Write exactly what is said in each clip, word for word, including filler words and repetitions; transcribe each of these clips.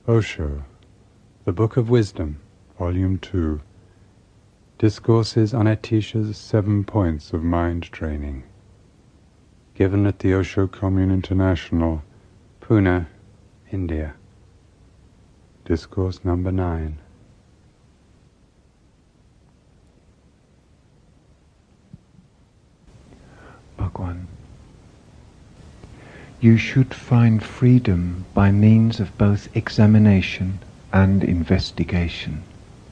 Osho, The Book of Wisdom, Volume two, Discourses on Atisha's Seven Points of Mind Training, given at the Osho Commune International, Pune, India. Discourse number nine. Bhagwan, you should find freedom by means of both examination and investigation.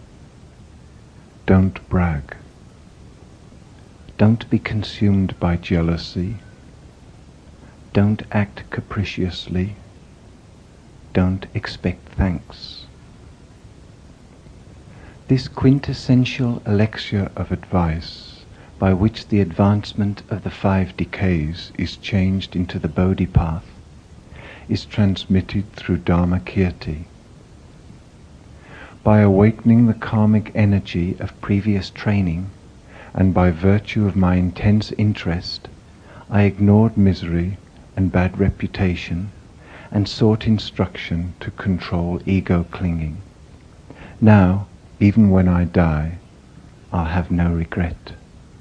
Don't brag. Don't be consumed by jealousy. Don't act capriciously. Don't expect thanks. This quintessential elixir of advice, by which the advancement of the five decays is changed into the Bodhi path, is transmitted through Dharma Kirti. By awakening the karmic energy of previous training, and by virtue of my intense interest, I ignored misery and bad reputation, and sought instruction to control ego clinging. Now, even when I die, I'll have no regret.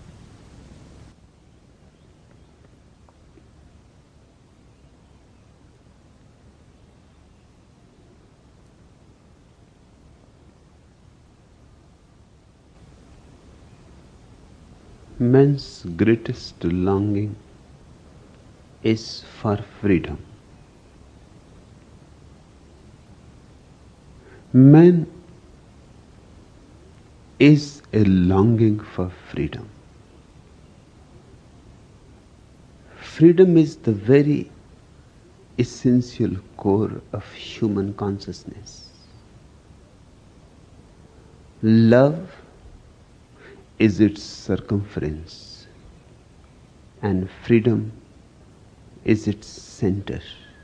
Man's greatest longing is for freedom. Man is a longing for freedom. Freedom is the very essential core of human consciousness. Love is its circumference, and freedom is its center.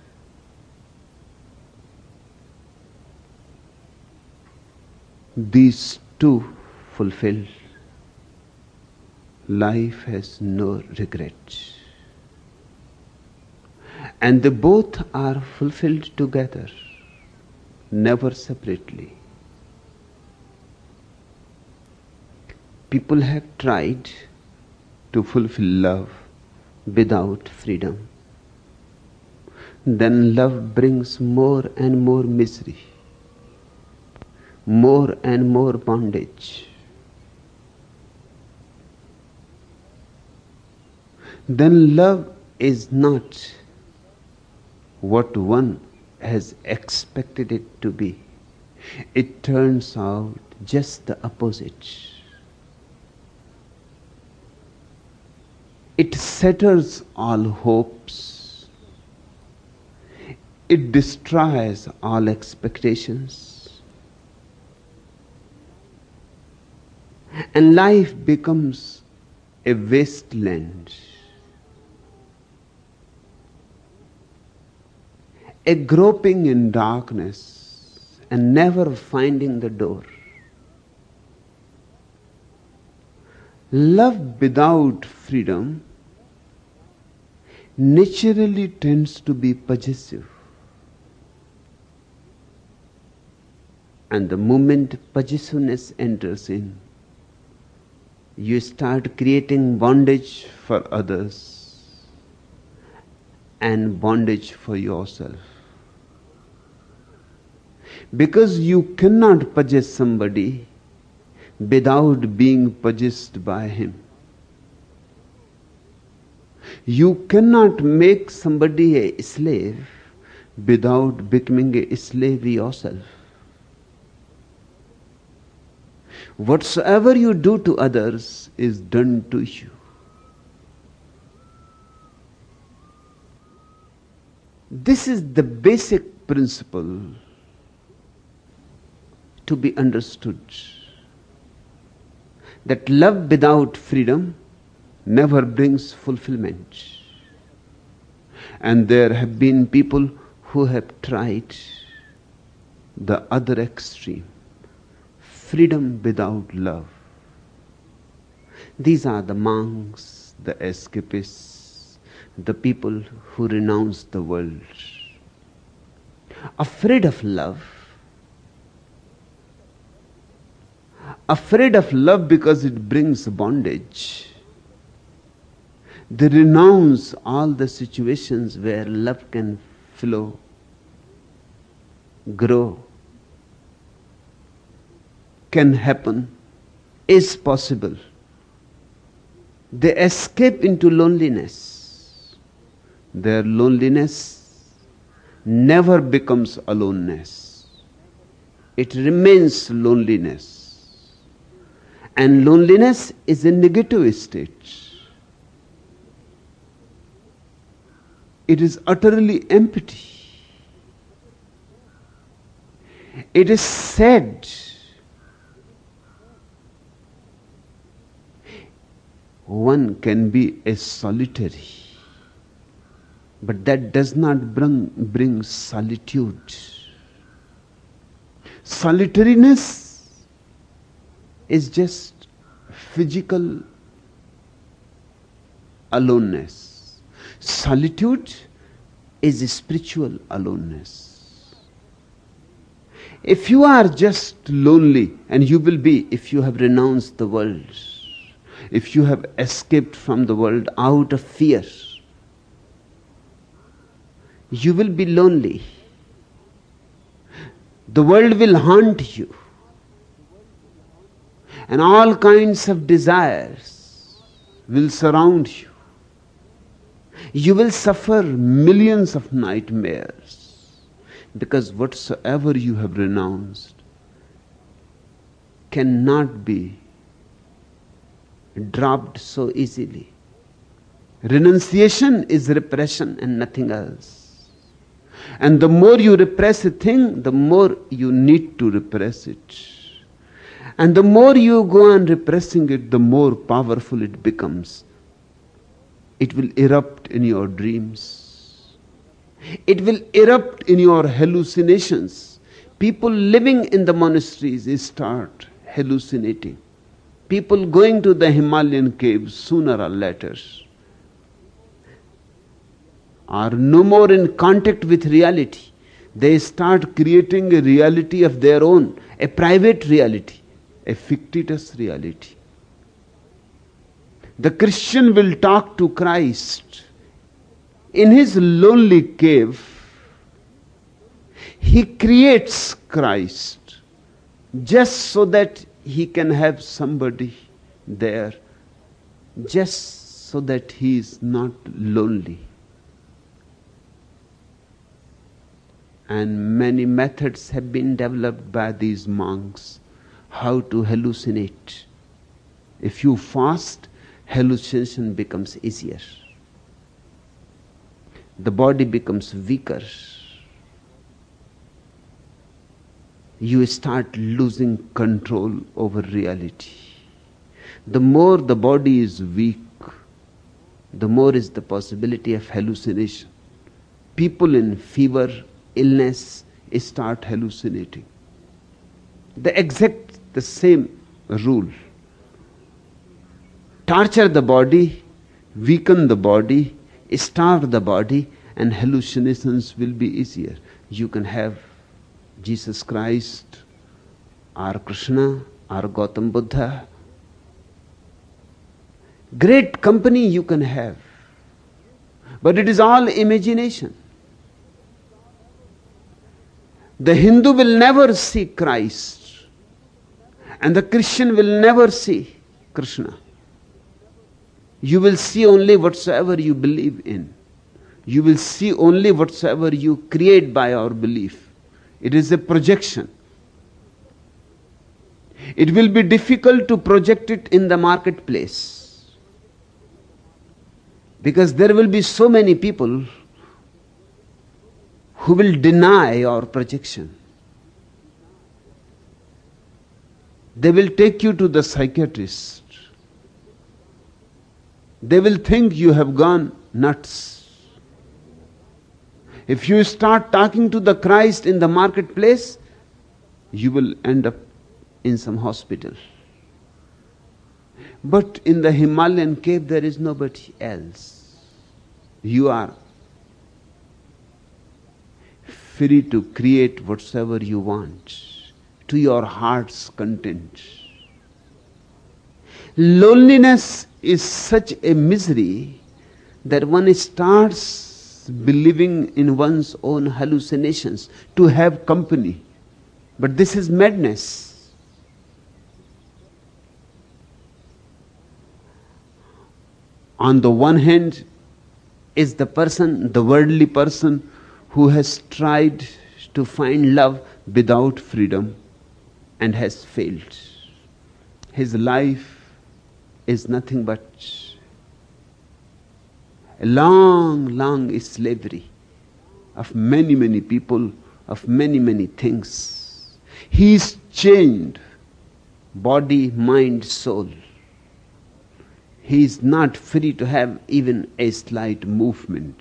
These two fulfilled, life has no regret. And they both are fulfilled together, never separately. People have tried to fulfill love without freedom. Then love brings more and more misery, more and more bondage. Then love is not what one has expected it to be. It turns out just the opposite. It shatters all hopes. It destroys all expectations. And life becomes a wasteland, a groping in darkness and never finding the door. Love without freedom naturally tends to be possessive. And the moment possessiveness enters in, you start creating bondage for others and bondage for yourself. Because you cannot possess somebody without being possessed by him. You cannot make somebody a slave without becoming a slave yourself. Whatsoever you do to others is done to you. This is the basic principle to be understood. That love without freedom never brings fulfillment. And there have been people who have tried the other extreme, freedom without love. These are the monks, the escapists, the people who renounce the world. afraid of love. Afraid of love because it brings bondage. They renounce all the situations where love can flow, grow, can happen, is possible. They escape into loneliness. Their loneliness never becomes aloneness. It remains loneliness. And loneliness is a negative state. It is utterly empty. It is sad. One can be a solitary, but that does not bring, bring solitude. Solitariness is just physical aloneness. Solitude is spiritual aloneness. If you are just lonely, and you will be if you have renounced the world, if you have escaped from the world out of fear, you will be lonely. The world will haunt you, and all kinds of desires will surround you. You will suffer millions of nightmares, because whatsoever you have renounced cannot be dropped so easily. Renunciation is repression and nothing else. And the more you repress a thing, the more you need to repress it. And the more you go on repressing it, the more powerful it becomes. It will erupt in your dreams. It will erupt in your hallucinations. People living in the monasteries start hallucinating. People going to the Himalayan caves sooner or later are no more in contact with reality. They start creating a reality of their own, a private reality, a fictitious reality. The Christian will talk to Christ in his lonely cave. He creates Christ just so that he can have somebody there, just so that he is not lonely. And many methods have been developed by these monks how to hallucinate. If you fast, hallucination becomes easier. The body becomes weaker. You start losing control over reality. The more the body is weak, the more is the possibility of hallucination. People in fever, illness start hallucinating. The exact the same rule. Torture the body, weaken the body, starve the body, and hallucinations will be easier. You can have Jesus Christ, or Krishna, or Gautam Buddha. Great company you can have. But it is all imagination. The Hindu will never see Christ, and the Christian will never see Krishna. You will see only whatsoever you believe in. You will see only whatsoever you create by your belief. It is a projection. It will be difficult to project it in the marketplace, because there will be so many people who will deny your projection. They will take you to the psychiatrist. They will think you have gone nuts. If you start talking to the Christ in the marketplace, you will end up in some hospital. But in the Himalayan cave, there is nobody else. You are free to create whatsoever you want, to your heart's content. Loneliness is such a misery that one starts believing in one's own hallucinations to have company. But this is madness. On the one hand is the person, the worldly person, who has tried to find love without freedom and has failed. His life is nothing but a long, long slavery of many, many people, of many, many things. He is chained, body, mind, soul. He is not free to have even a slight movement.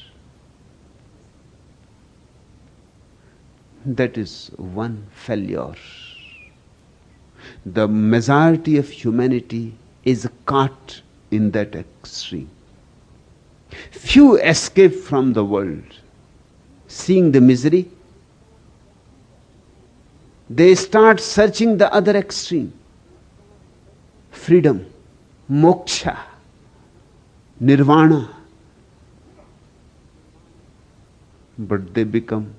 That is one failure. The majority of humanity is caught in that extreme. Few escape from the world. Seeing the misery, they start searching the other extreme. Freedom, moksha, nirvana. But they become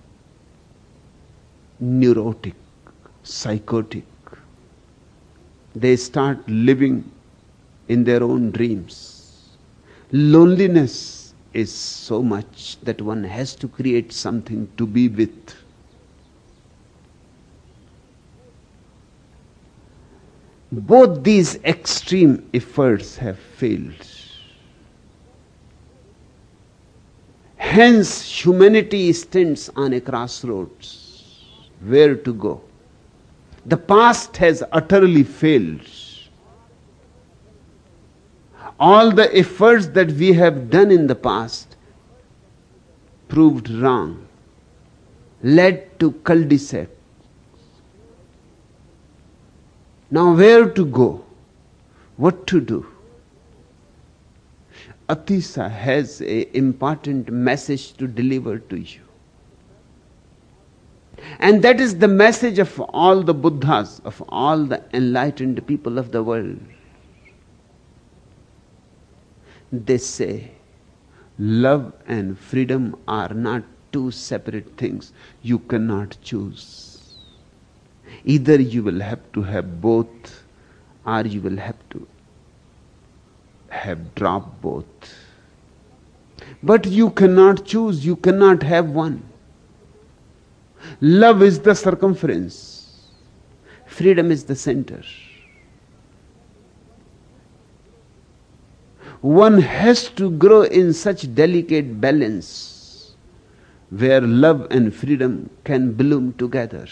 neurotic, psychotic. They start living in their own dreams. Loneliness is so much that one has to create something to be with. Both these extreme efforts have failed. Hence, humanity stands on a crossroads. Where to go? The past has utterly failed. All the efforts that we have done in the past proved wrong, led to cul-de-sac. Now where to go? What to do? Atisa has an important message to deliver to you. And that is the message of all the Buddhas, of all the enlightened people of the world. They say, love and freedom are not two separate things. You cannot choose. Either you will have to have both, or you will have to have dropped both. But you cannot choose, you cannot have one. Love is the circumference. Freedom is the center. One has to grow in such delicate balance where love and freedom can bloom together.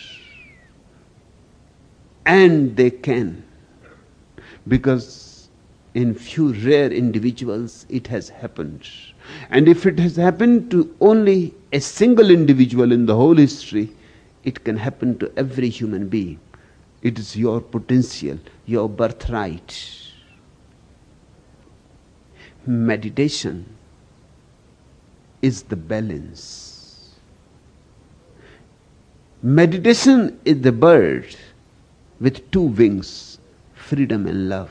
And they can. Because in few rare individuals it has happened. And if it has happened to only a single individual in the whole history, it can happen to every human being. It is your potential, your birthright. Meditation is the balance. Meditation is the bird with two wings, freedom and love.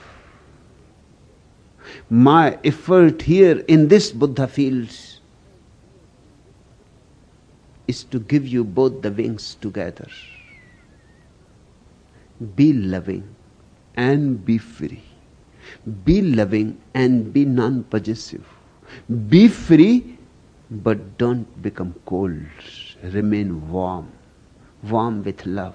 My effort here in this Buddha field is to give you both the wings together. Be loving and be free. Be loving and be non-possessive. Be free, but don't become cold. Remain warm, warm with love.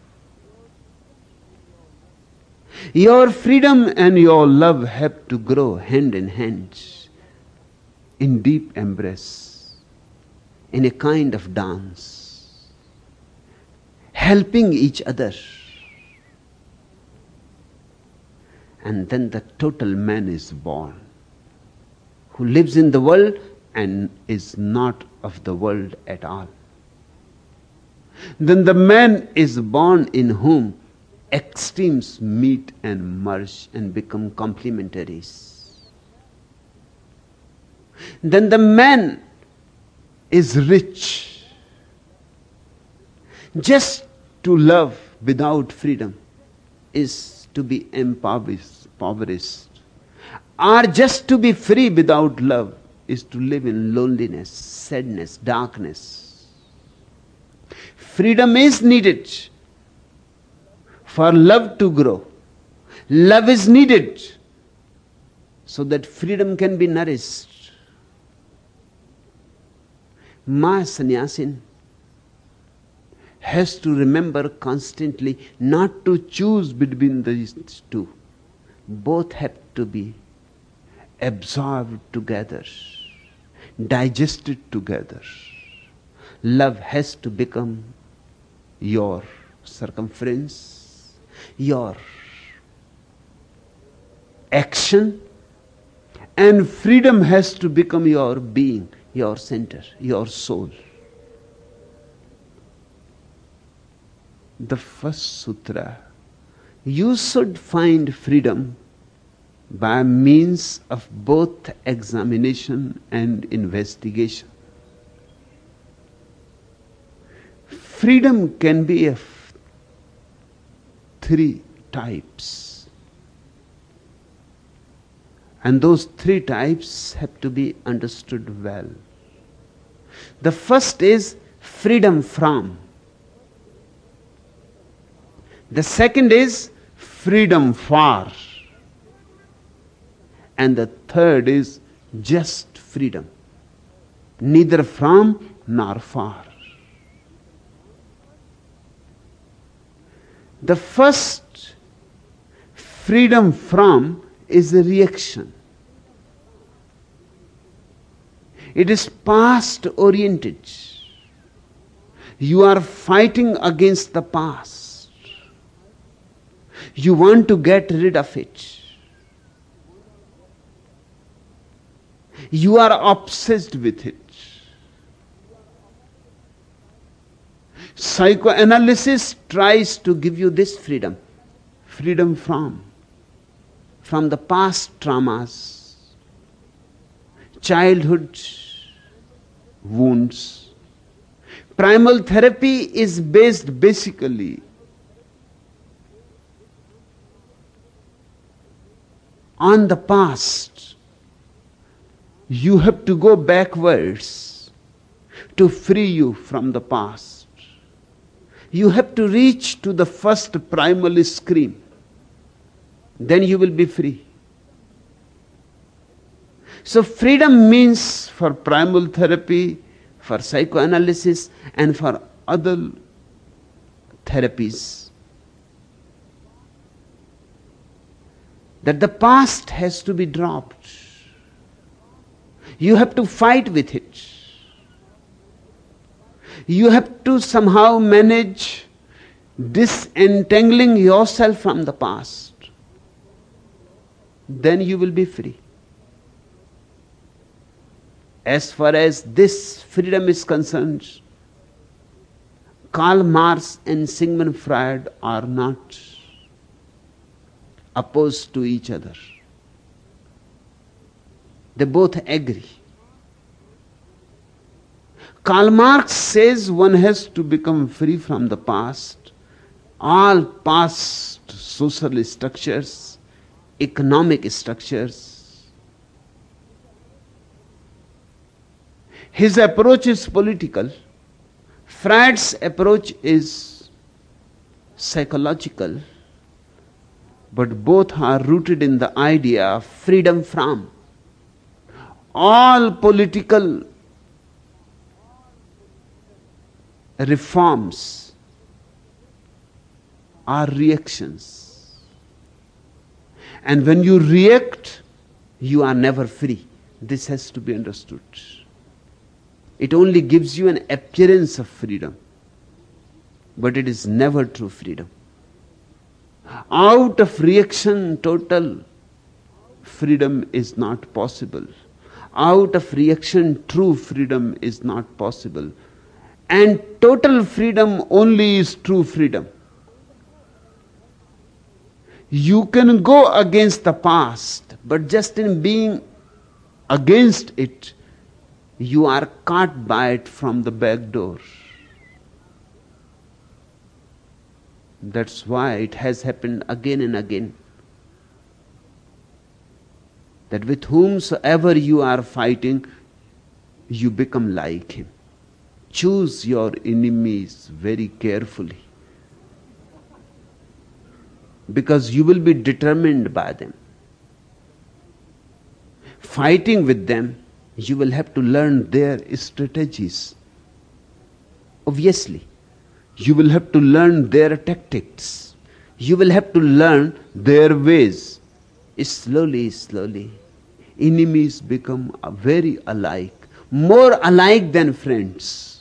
Your freedom and your love have to grow hand in hand, in deep embrace, in a kind of dance, helping each other. And then the total man is born, who lives in the world and is not of the world at all. Then the man is born in whom extremes meet and merge and become complementaries. Then the man is rich Just to love without freedom is to be impoverished. Or just to be free without love is to live in loneliness, sadness, darkness. Freedom is needed for love to grow. Love is needed so that freedom can be nourished. Ma Sannyasin has to remember constantly not to choose between these two. Both have to be absorbed together, digested together. Love has to become your circumference, your action, and freedom has to become your being, your center, your soul. The first sutra, you should find freedom by means of both examination and investigation. Freedom can be of three types. And those three types have to be understood well. The first is freedom from. The second is freedom for. And the third is just freedom. Neither from nor for. The first, freedom from, is a reaction. It is past oriented. You are fighting against the past. You want to get rid of it. You are obsessed with it. Psychoanalysis tries to give you this freedom. Freedom from. From the past traumas, childhood wounds. Primal therapy is based basically on the past. You have to go backwards to free you from the past. You have to reach to the first primal scream. Then you will be free. So freedom means, for primal therapy, for psychoanalysis, and for other therapies, that the past has to be dropped. You have to fight with it. You have to somehow manage disentangling yourself from the past. Then you will be free. As far as this freedom is concerned, Karl Marx and Sigmund Freud are not opposed to each other. They both agree. Karl Marx says one has to become free from the past. All past social structures, economic structures. His approach is political. Freud's approach is psychological. But both are rooted in the idea of freedom from. All political reforms are reactions. And when you react, you are never free. This has to be understood. It only gives you an appearance of freedom, but it is never true freedom. Out of reaction, total freedom is not possible. Out of reaction, true freedom is not possible. And total freedom only is true freedom. You can go against the past, but just in being against it, you are caught by it from the back door. That's why it has happened again and again. That with whomsoever you are fighting, you become like him. Choose your enemies very carefully, because you will be determined by them. Fighting with them, you will have to learn their strategies. Obviously, you will have to learn their tactics. You will have to learn their ways. Slowly, slowly, enemies become very alike, more alike than friends.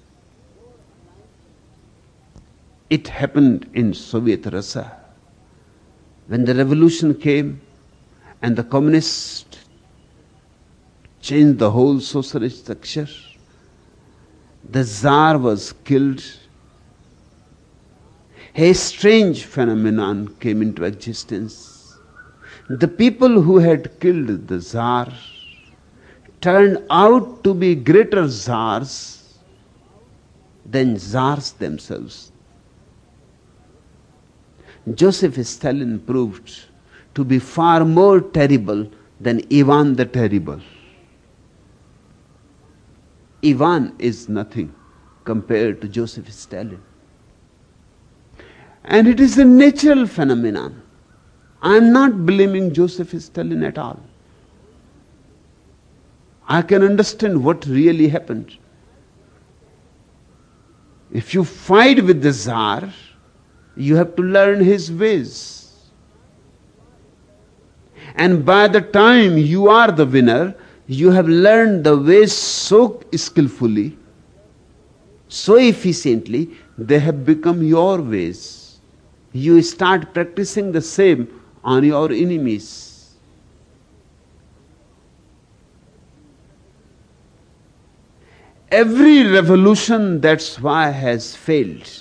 It happened in Soviet Russia. When the revolution came and the communists changed the whole socialist structure, the Tsar was killed. A strange phenomenon came into existence. The people who had killed the Tsar turned out to be greater Tsars than Tsars themselves. Joseph Stalin proved to be far more terrible than Ivan the Terrible. Ivan is nothing compared to Joseph Stalin. And it is a natural phenomenon. I am not blaming Joseph Stalin at all. I can understand what really happened. If you fight with the Tsar, you have to learn his ways. And by the time you are the winner, you have learned the ways so skillfully, so efficiently, they have become your ways. You start practicing the same on your enemies. Every revolution, that's why, has failed.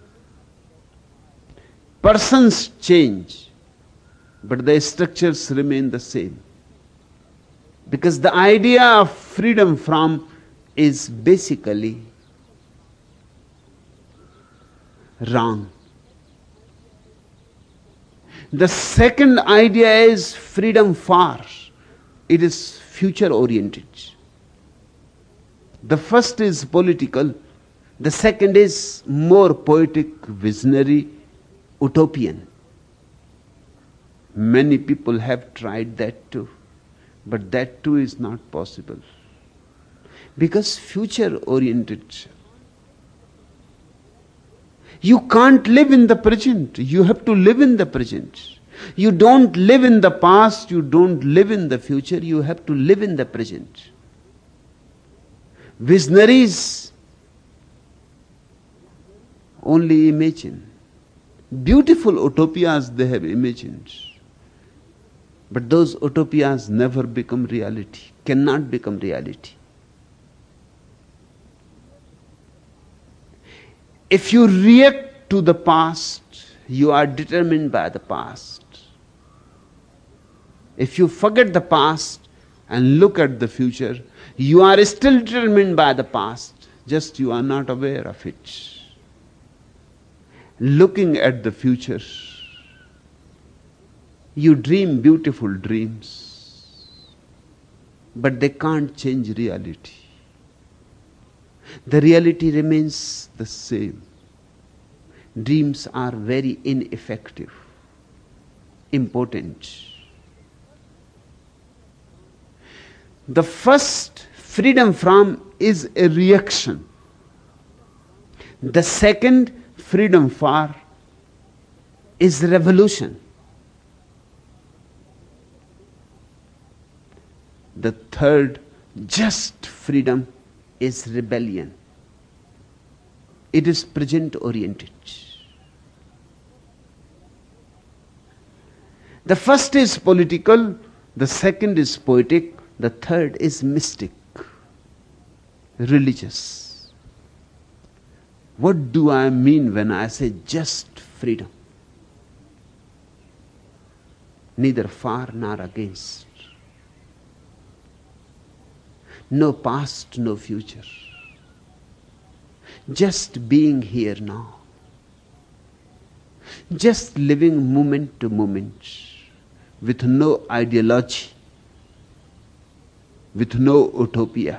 Persons change, but the structures remain the same. Because the idea of freedom from is basically wrong. The second idea is freedom for. It is future oriented. The first is political. The second is more poetic, visionary, utopian. Many people have tried that too, but that too is not possible. Because future oriented, you can't live in the present. You have to live in the present. You don't live in the past, you don't live in the future, you have to live in the present. Visionaries only imagine. Beautiful utopias they have imagined. But those utopias never become reality, cannot become reality. If you react to the past, you are determined by the past. If you forget the past and look at the future, you are still determined by the past, just you are not aware of it. Looking at the future, you dream beautiful dreams, but they can't change reality. The reality remains the same. Dreams are very ineffective, impotent. The first, freedom from, is a reaction. The second, freedom for, is revolution. The third, just freedom, is rebellion. It is present oriented. The first is political, the second is poetic, the third is mystic, religious. What do I mean when I say just freedom? Neither for nor against. No past, no future. Just being here now. just living moment to moment, with no ideology, with no utopia.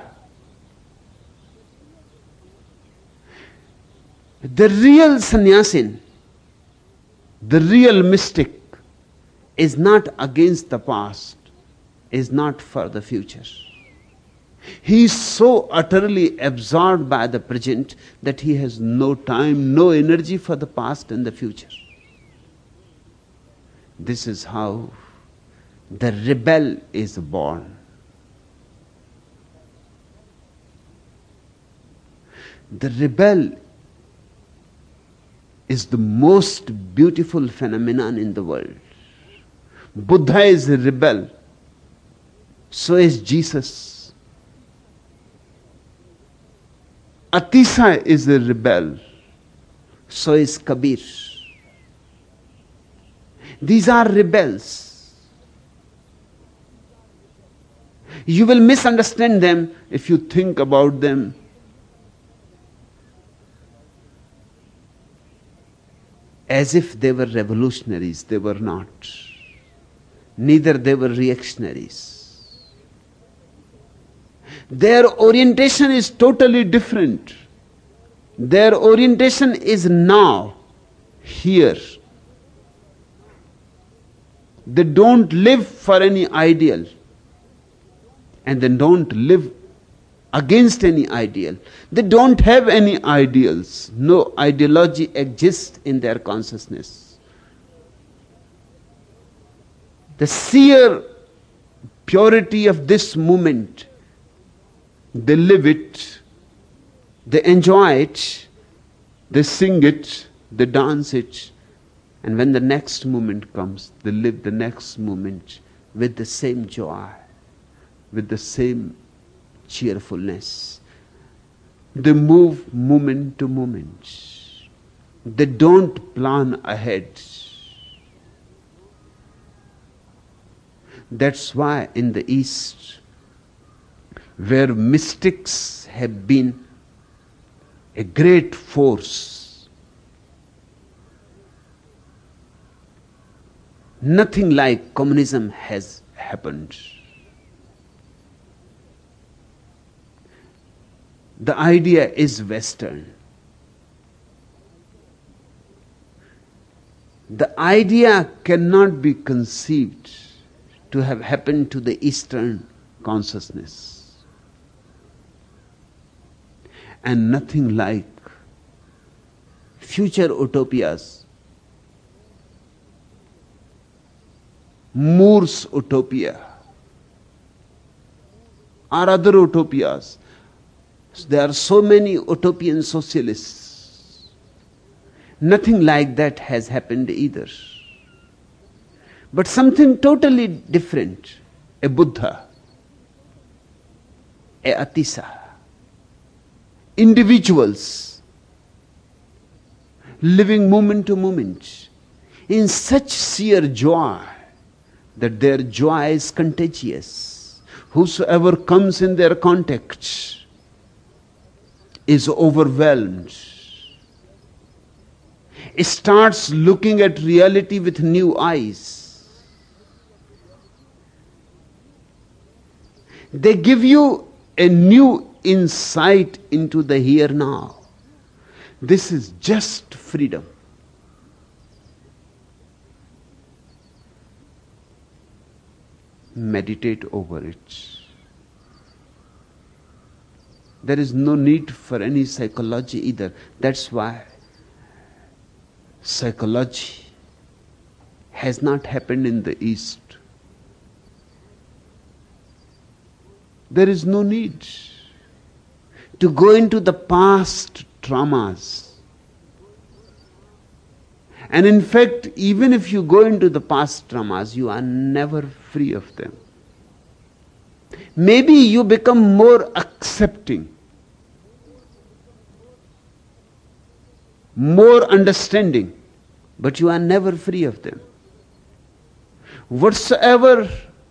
The real sannyasin, the real mystic, is not against the past, is not for the future. He is so utterly absorbed by the present that he has no time, no energy for the past and the future. This is how the rebel is born. The rebel is the most beautiful phenomenon in the world. Buddha is a rebel. So is Jesus. Atisa is a rebel. So is Kabir. These are rebels. You will misunderstand them if you think about them as if they were revolutionaries. They were not. Neither they were reactionaries. Their orientation is totally different. Their orientation is now, here. They don't live for any ideal, and they don't live against any ideal. They don't have any ideals. No ideology exists in their consciousness. The sheer purity of this moment, they live it, they enjoy it, they sing it, they dance it, and when the next moment comes, they live the next moment with the same joy, with the same cheerfulness. They move moment to moment. They don't plan ahead. That's why in the East, where mystics have been a great force, nothing like communism has happened. The idea is Western. The idea cannot be conceived to have happened to the Eastern consciousness. And nothing like future utopias. Moore's utopia or other utopias. There are so many utopian socialists. Nothing like that has happened either. But something totally different. A Buddha, a Atisa, individuals living moment to moment in such sheer joy that their joy is contagious. Whosoever comes in their contact is overwhelmed. It starts looking at reality with new eyes. They give you a new insight into the here now. This is just freedom. Meditate over it. There is no need for any psychology either. That's why psychology has not happened in the East. There is no need to go into the past traumas. And in fact, even if you go into the past traumas, you are never free of them. Maybe you become more accepting, more understanding, but you are never free of them. Whatsoever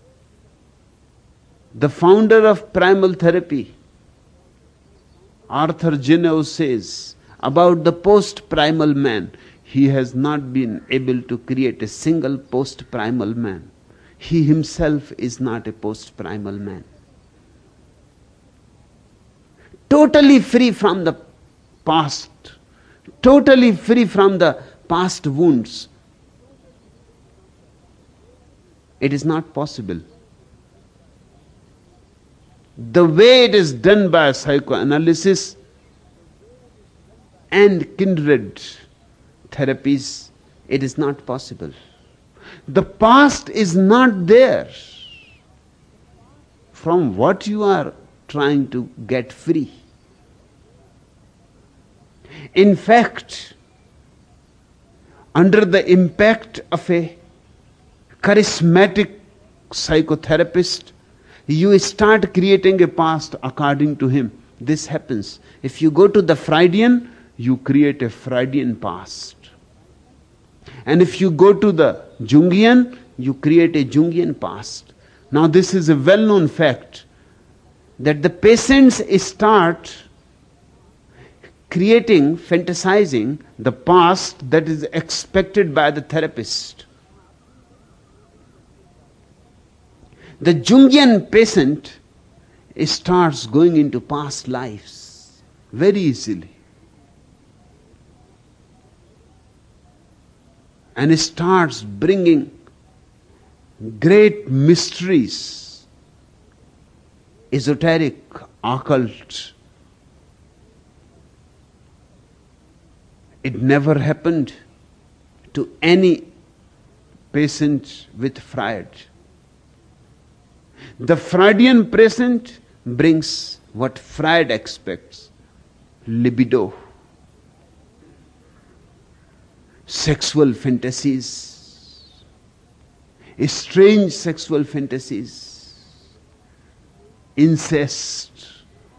the founder of primal therapy, Arthur Janeux, says about the post-primal man, he has not been able to create a single post-primal man. He himself is not a post-primal man. Totally free from the past, totally free from the past wounds. It is not possible. The way it is done by psychoanalysis and kindred therapies, it is not possible. The past is not there from what you are trying to get free. In fact, under the impact of a charismatic psychotherapist, you start creating a past according to him. This happens. If you go to the Freudian, you create a Freudian past. And if you go to the Jungian, you create a Jungian past. Now this is a well-known fact, that the patients start creating, fantasizing the past that is expected by the therapist. The Jungian patient starts going into past lives very easily, and starts bringing great mysteries, esoteric, occult. It never happened to any patient with Freud. The Freudian patient brings what Freud expects: libido, sexual fantasies, strange sexual fantasies, incest,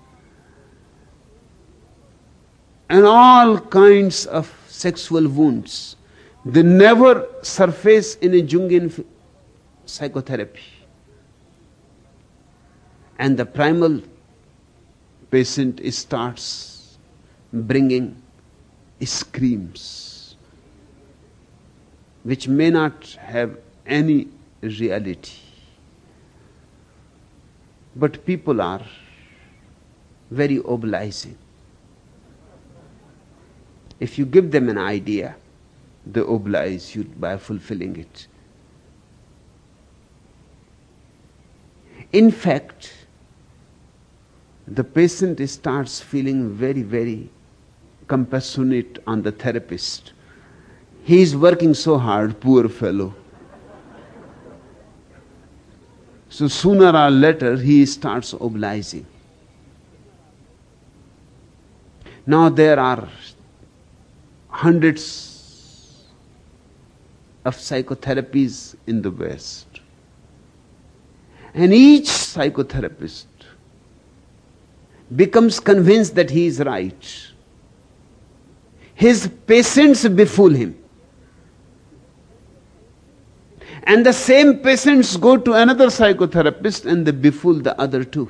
and all kinds of sexual wounds. They never surface in a Jungian psychotherapy. And the primal patient starts bringing screams which may not have any reality. But people are very obliging. If you give them an idea, they oblige you by fulfilling it. In fact, the patient starts feeling very, very compassionate on the therapist. He is working so hard, poor fellow. So sooner or later he starts obliging. Now there are hundreds of psychotherapies in the West. And each psychotherapist becomes convinced that he is right. His patients befool him. And the same patients go to another psychotherapist and they befool the other too.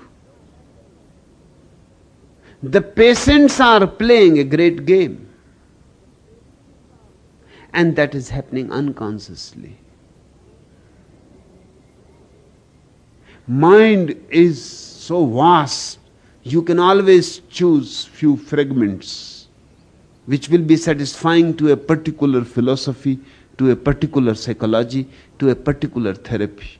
The patients are playing a great game. And that is happening unconsciously. Mind is so vast, you can always choose few fragments which will be satisfying to a particular philosophy, to a particular psychology, to a particular therapy.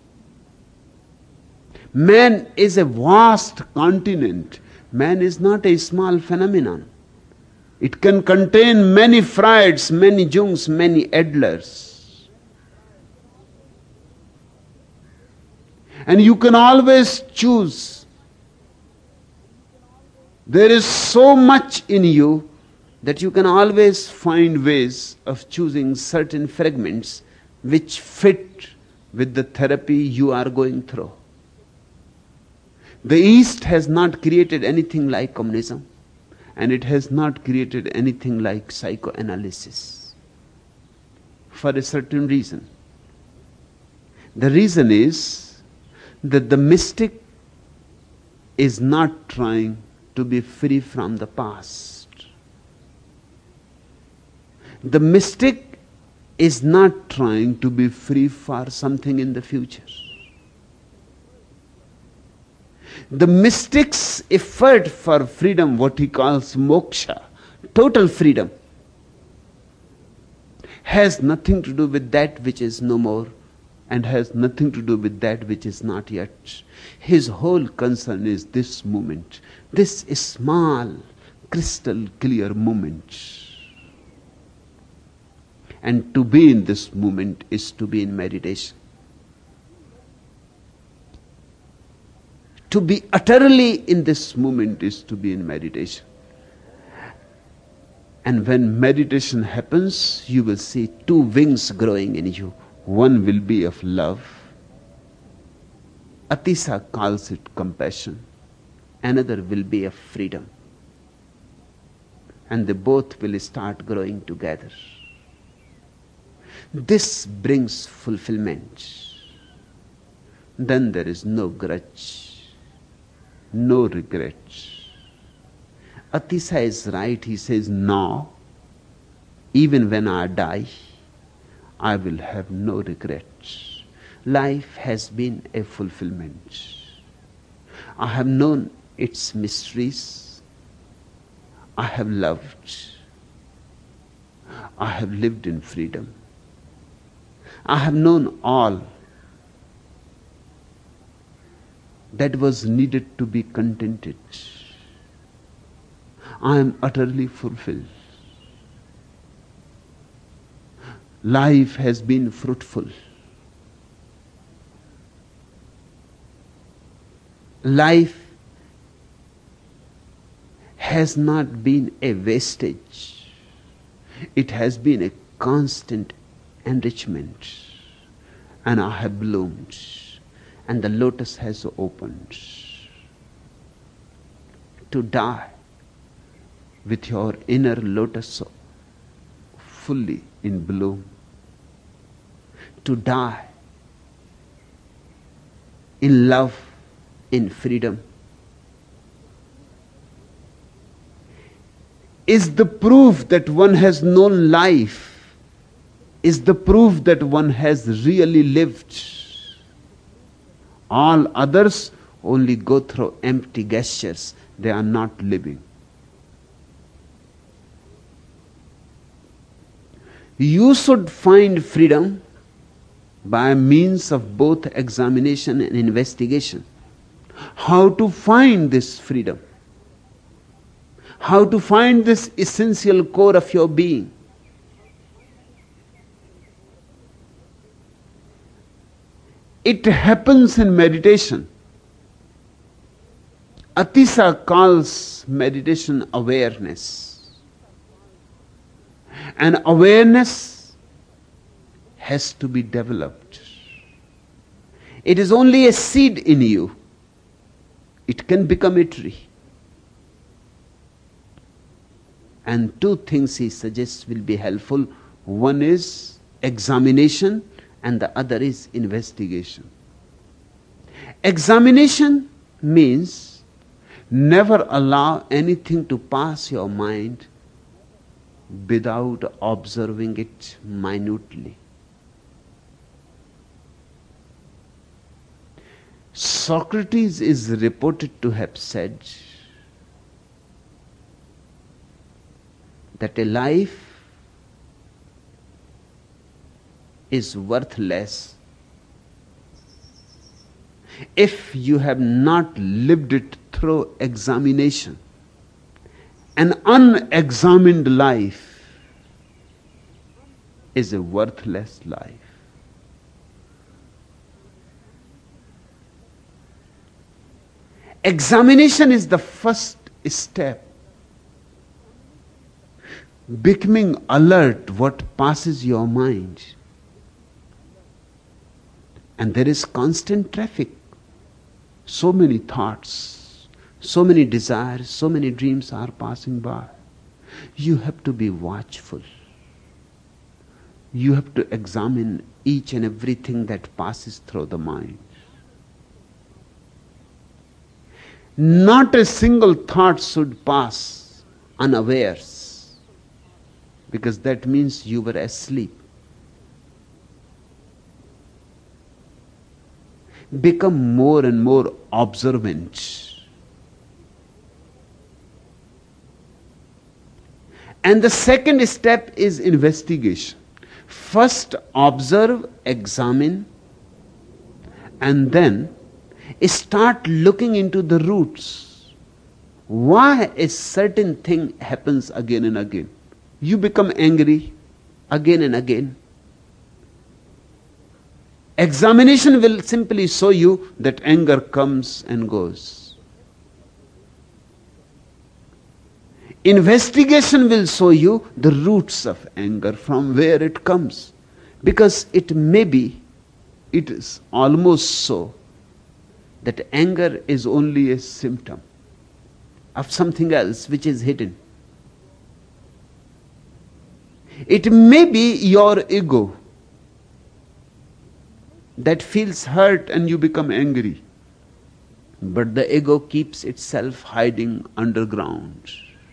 Man is a vast continent. Man is not a small phenomenon. It can contain many Freuds, many Jungs, many Adlers. And you can always choose. There is so much in you that you can always find ways of choosing certain fragments which fit with the therapy you are going through. The East has not created anything like communism, and it has not created anything like psychoanalysis for a certain reason. The reason is that the mystic is not trying to be free from the past. The mystic is not trying to be free for something in the future. The mystic's effort for freedom, what he calls moksha, total freedom, has nothing to do with that which is no more and has nothing to do with that which is not yet. His whole concern is this moment, this small, crystal clear moment. And to be in this moment is to be in meditation. To be utterly in this moment is to be in meditation. And when meditation happens, you will see two wings growing in you. One will be of love. Atisa calls it compassion. Another will be of freedom. And they both will start growing together. This brings fulfillment. Then there is no grudge, no regret. Atisa is right. He says, now, even when I die, I will have no regrets. Life has been a fulfillment. I have known its mysteries. I have loved. I have lived in freedom. I have known all that was needed to be contented. I am utterly fulfilled. Life has been fruitful. Life has not been a wastage. It has been a constant enrichment. And I have bloomed. And the lotus has opened. To die with your inner lotus fully in bloom. To die in love, in freedom, is the proof that one has known life, is the proof that one has really lived. All others only go through empty gestures. They are not living. You should find freedom by means of both examination and investigation. How to find this freedom? How to find this essential core of your being? It happens in meditation. Atisa calls meditation awareness. And awareness has to be developed. It is only a seed in you. It can become a tree. And two things he suggests will be helpful. One is examination and the other is investigation. Examination means never allow anything to pass your mind without observing it minutely. Socrates is reported to have said that a life is worthless if you have not lived it through examination. An unexamined life is a worthless life. Examination is the first step. Becoming alert what passes your mind. And there is constant traffic. So many thoughts, so many desires, so many dreams are passing by. You have to be watchful. You have to examine each and everything that passes through the mind. Not a single thought should pass unawares. because that means you were asleep. Become more and more observant. And the second step is investigation. First observe, examine, and then start looking into the roots. Why a certain thing happens again and again? You become angry again and again. Examination will simply show you that anger comes and goes. Investigation will show you the roots of anger, from where it comes. Because it may be, it is almost so, that anger is only a symptom of something else which is hidden. It may be your ego that feels hurt and you become angry. But the ego keeps itself hiding underground.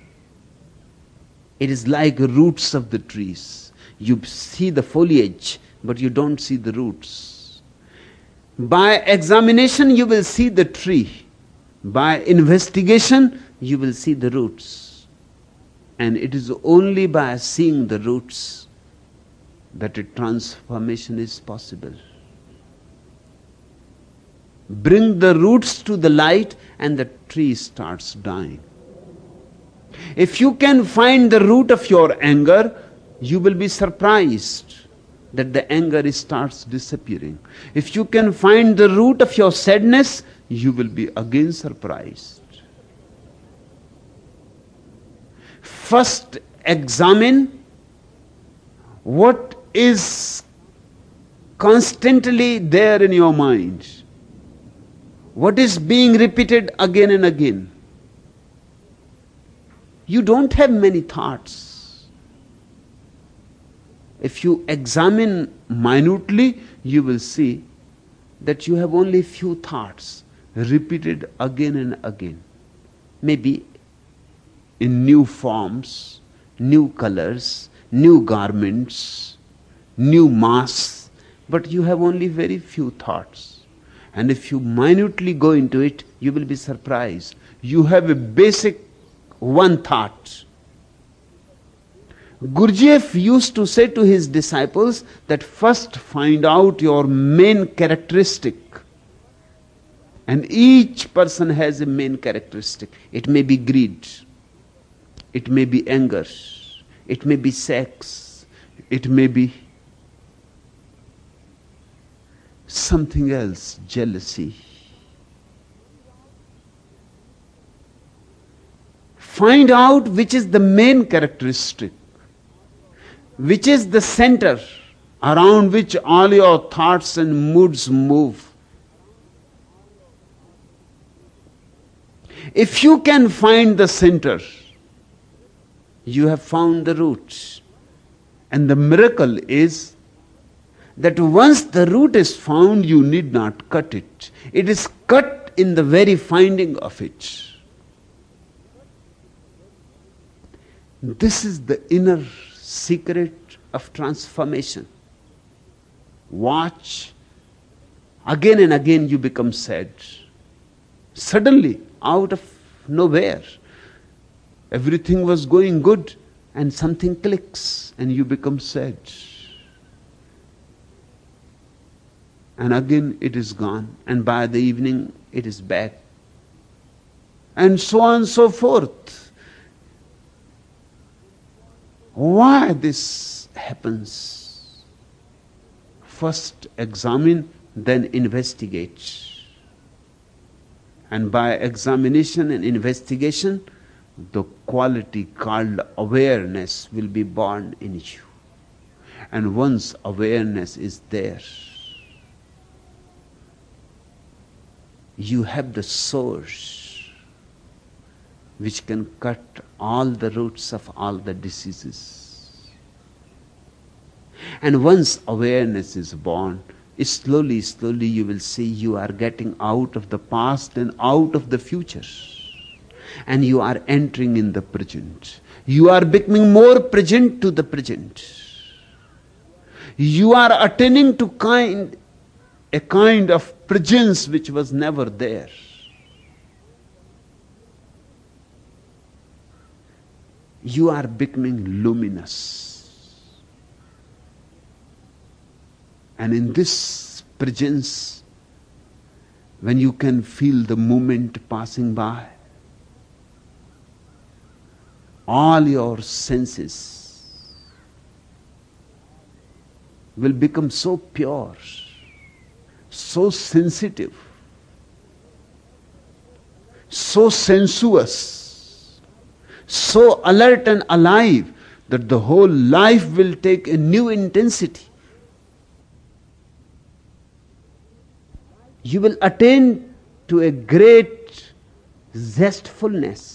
It is like roots of the trees. You see the foliage, but you don't see the roots. By examination, you will see the tree. By investigation, you will see the roots. And it is only by seeing the roots that a transformation is possible. Bring the roots to the light and the tree starts dying. If you can find the root of your anger, you will be surprised that the anger starts disappearing. If you can find the root of your sadness, you will be again surprised. First examine what is constantly there in your mind. What is being repeated again and again? You don't have many thoughts. If you examine minutely, you will see that you have only few thoughts repeated again and again. Maybe in new forms, new colors, new garments, new masks, but you have only very few thoughts. And if you minutely go into it, you will be surprised. You have a basic one thought. Gurdjieff used to say to his disciples that first find out your main characteristic. And each person has a main characteristic. It may be greed. It may be anger. It may be sex. It may be something else, jealousy. Find out which is the main characteristic, which is the center around which all your thoughts and moods move. If you can find the center, you have found the root. And the miracle is that once the root is found, you need not cut it. It is cut in the very finding of it. This is the inner secret of transformation. Watch. Again and again you become sad. Suddenly, out of nowhere, everything was going good and something clicks and you become sad. And again it is gone, and by the evening it is back. And so on and so forth. Why this happens? First examine, then investigate. And by examination and investigation, the quality called awareness will be born in you. And once awareness is there, you have the source which can cut all the roots of all the diseases. And once awareness is born, slowly, slowly you will see you are getting out of the past and out of the future. and you are entering in the present. You are becoming more present to the present. You are attaining to kind a kind of presence which was never there. You are becoming luminous. And in this presence, when you can feel the moment passing by, all your senses will become so pure, so sensitive, so sensuous, so alert and alive that the whole life will take a new intensity. You will attain to a great zestfulness.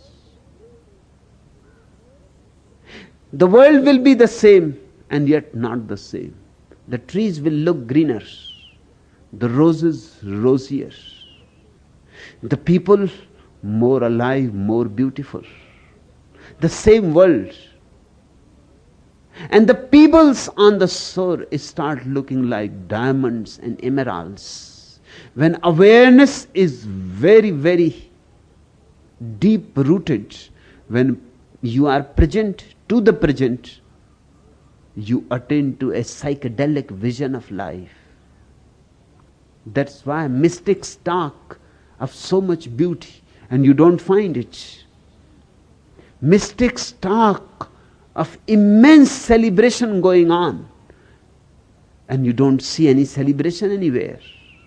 The world will be the same and yet not the same. The trees will look greener, the roses rosier, the people more alive, more beautiful. The same world. And the pebbles on the shore start looking like diamonds and emeralds. When awareness is very, very deep rooted, when you are present to the present, you attain to a psychedelic vision of life. That's why mystics talk of so much beauty and you don't find it. Mystics talk of immense celebration going on and you don't see any celebration anywhere.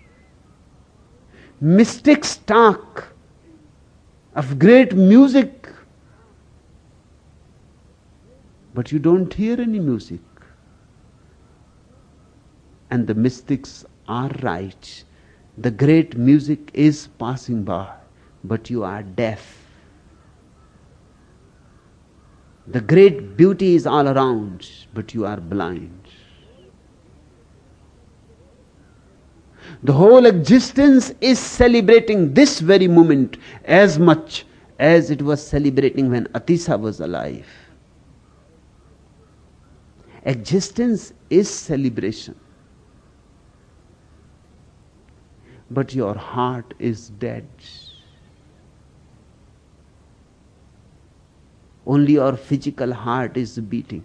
Mystics talk of great music, but you don't hear any music. And the mystics are right. The great music is passing by, but you are deaf. The great beauty is all around, but you are blind. The whole existence is celebrating this very moment as much as it was celebrating when Atisa was alive. Existence is celebration. But your heart is dead. Only your physical heart is beating.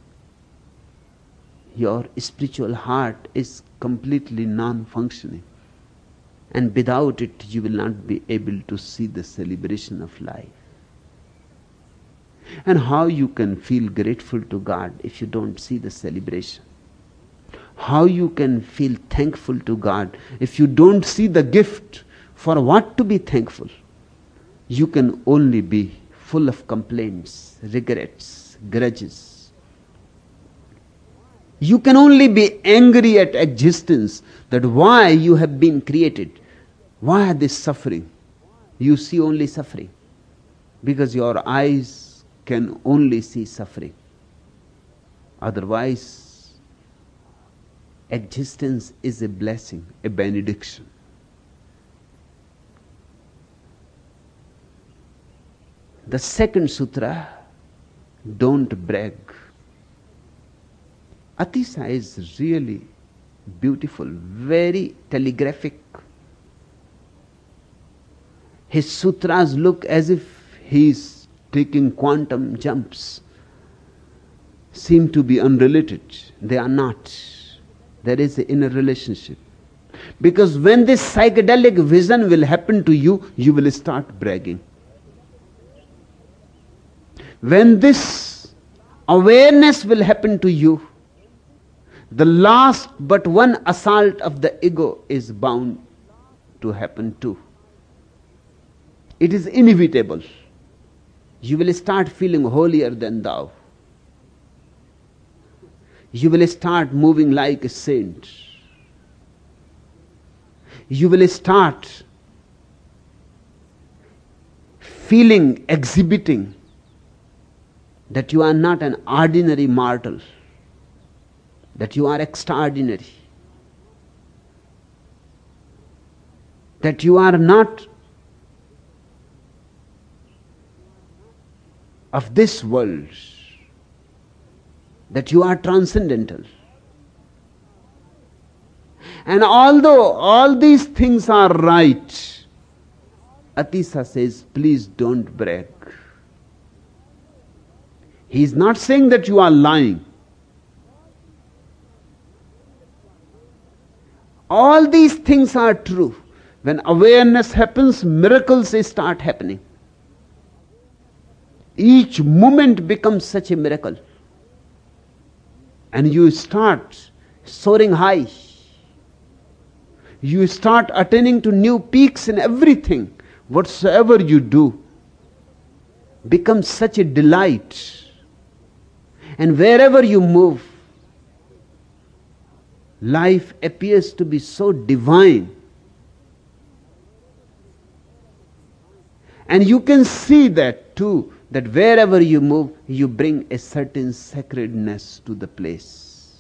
Your spiritual heart is completely non-functioning. And without it, you will not be able to see the celebration of life. And how you can feel grateful to God if you don't see the celebration? How you can feel thankful to God if you don't see the gift for what to be thankful? You can only be full of complaints, regrets, grudges. You can only be angry at existence, that why you have been created. Why this suffering? You see only suffering because your eyes can only see suffering. Otherwise, existence is a blessing, a benediction. The second sutra, don't brag. Atisa is really beautiful, very telegraphic. His sutras look as if he is taking quantum jumps. Seem to be unrelated. They are not. There is an inner relationship. Because when this psychedelic vision will happen to you, you will start bragging. When this awareness will happen to you, the last but one assault of the ego is bound to happen too. It is inevitable. You will start feeling holier than thou. You will start moving like a saint. You will start feeling, exhibiting that you are not an ordinary mortal, that you are extraordinary, that you are not of this world, that you are transcendental. And although all these things are right, Atisa says, please don't brag. He is not saying that you are lying. All these things are true. When awareness happens, miracles start happening. Each moment becomes such a miracle. And you start soaring high. You start attaining to new peaks in everything. Whatsoever you do becomes such a delight. And wherever you move, life appears to be so divine. And you can see that too, that wherever you move, you bring a certain sacredness to the place.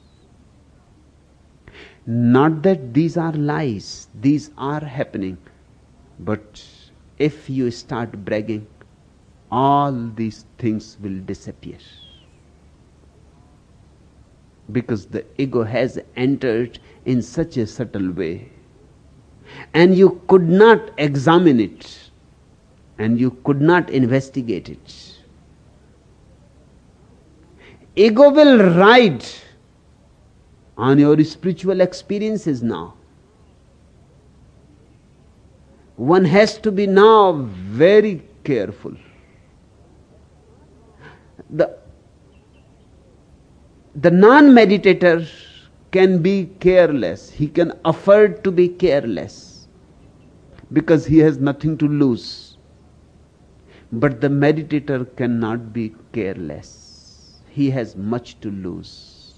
Not that these are lies, these are happening. But if you start bragging, all these things will disappear. Because the ego has entered in such a subtle way. And you could not examine it. And you could not investigate it. Ego will ride on your spiritual experiences now. One has to be now very careful. The, the non-meditator can be careless. He can afford to be careless because he has nothing to lose. But the meditator cannot be careless. He has much to lose.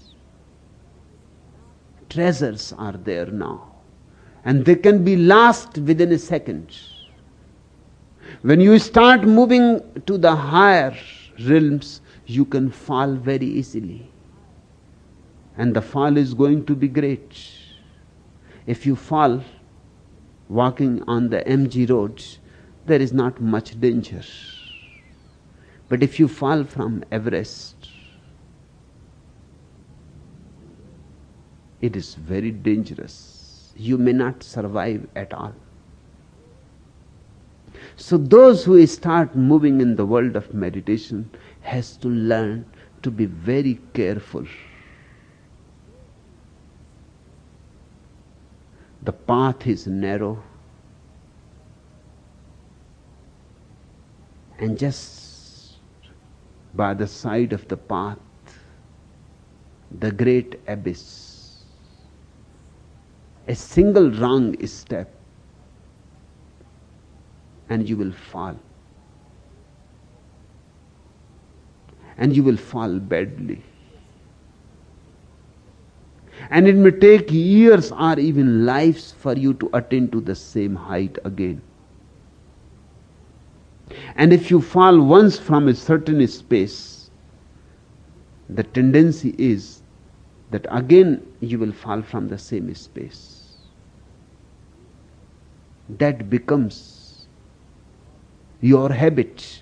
Treasures are there now. And they can be lost within a second. When you start moving to the higher realms, you can fall very easily. And the fall is going to be great. If you fall walking on the M G road, there is not much danger. But if you fall from Everest, it is very dangerous. You may not survive at all. So those who start moving in the world of meditation has to learn to be very careful. The path is narrow. And just by the side of the path, the great abyss. A single wrong step, and you will fall. And you will fall badly. And it may take years or even lives for you to attain to the same height again. And if you fall once from a certain space, the tendency is that again you will fall from the same space. That becomes your habit.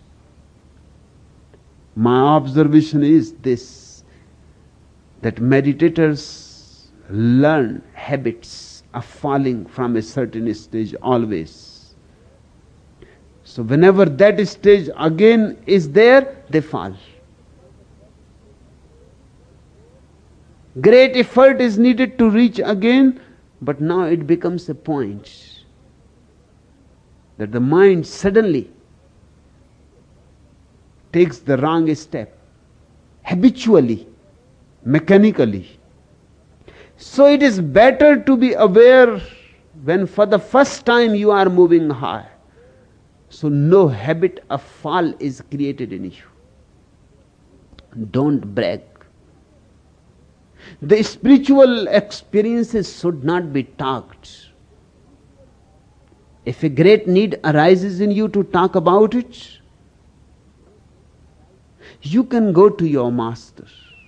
My observation is this, that meditators learn habits of falling from a certain stage always. So whenever that stage again is there, they fall. Great effort is needed to reach again, but now it becomes a point that the mind suddenly takes the wrong step, habitually, mechanically. So it is better to be aware when for the first time you are moving high. So no habit of fall is created in you. Don't brag. The spiritual experiences should not be talked. If a great need arises in you to talk about it, you can go to your master.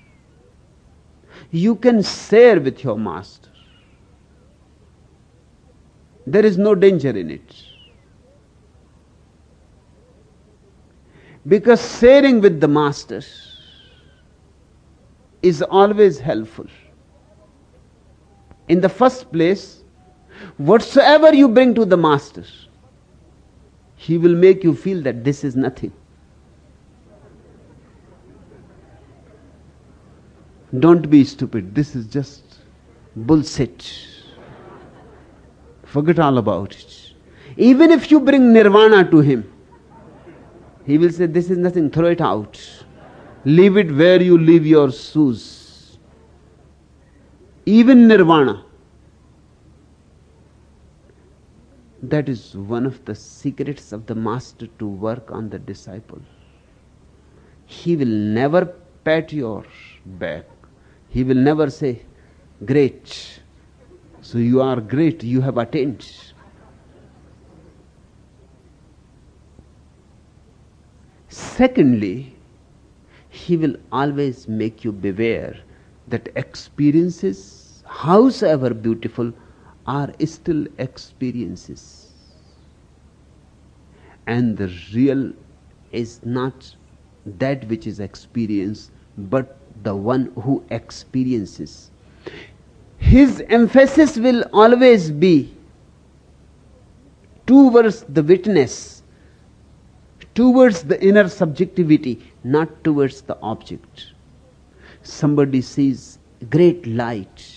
You can share with your master. There is no danger in it. Because sharing with the master is always helpful. In the first place, whatsoever you bring to the master, he will make you feel that this is nothing. Don't be stupid. This is just bullshit. Forget all about it. Even if you bring nirvana to him, he will say, this is nothing, throw it out. Leave it where you leave your shoes. Even nirvana. That is one of the secrets of the master to work on the disciple. He will never pat your back. He will never say, great. So you are great, you have attained. Secondly, he will always make you beware that experiences, howsoever beautiful, are still experiences. And the real is not that which is experienced, but the one who experiences. His emphasis will always be towards the witness, towards the inner subjectivity, not towards the object. Somebody sees great light,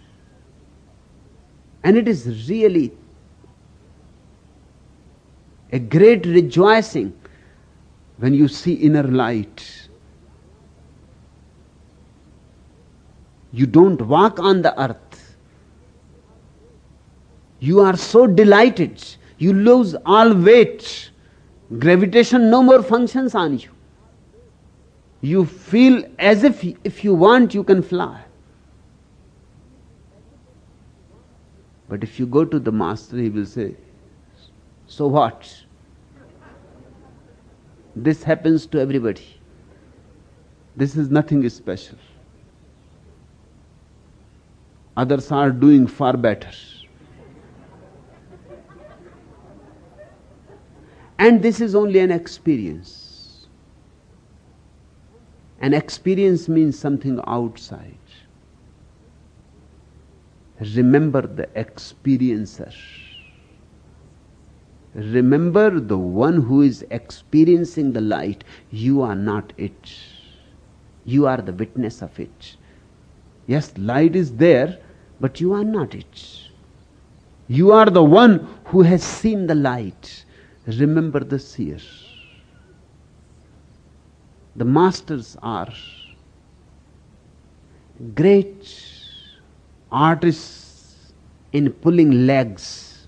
and it is really a great rejoicing when you see inner light. You don't walk on the earth. You are so delighted. You lose all weight. Gravitation no more functions on you. You feel as if if you want, you can fly. But if you go to the master, he will say, so what? This happens to everybody. This is nothing special. Others are doing far better. And this is only an experience. An experience means something outside. Remember the experiencer. Remember the one who is experiencing the light. You are not it. You are the witness of it. Yes, light is there, but you are not it. You are the one who has seen the light. Remember the seer. The masters are great artists in pulling legs.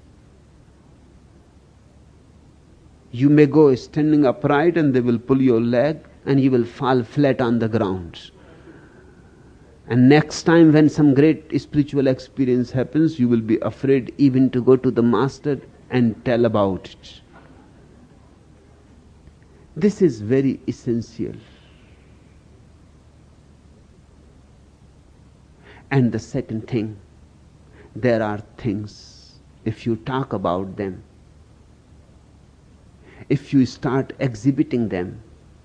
You may go standing upright and they will pull your leg and you will fall flat on the ground. And next time when some great spiritual experience happens, you will be afraid even to go to the master and tell about it. This is very essential. And the second thing, there are things, if you talk about them, if you start exhibiting them,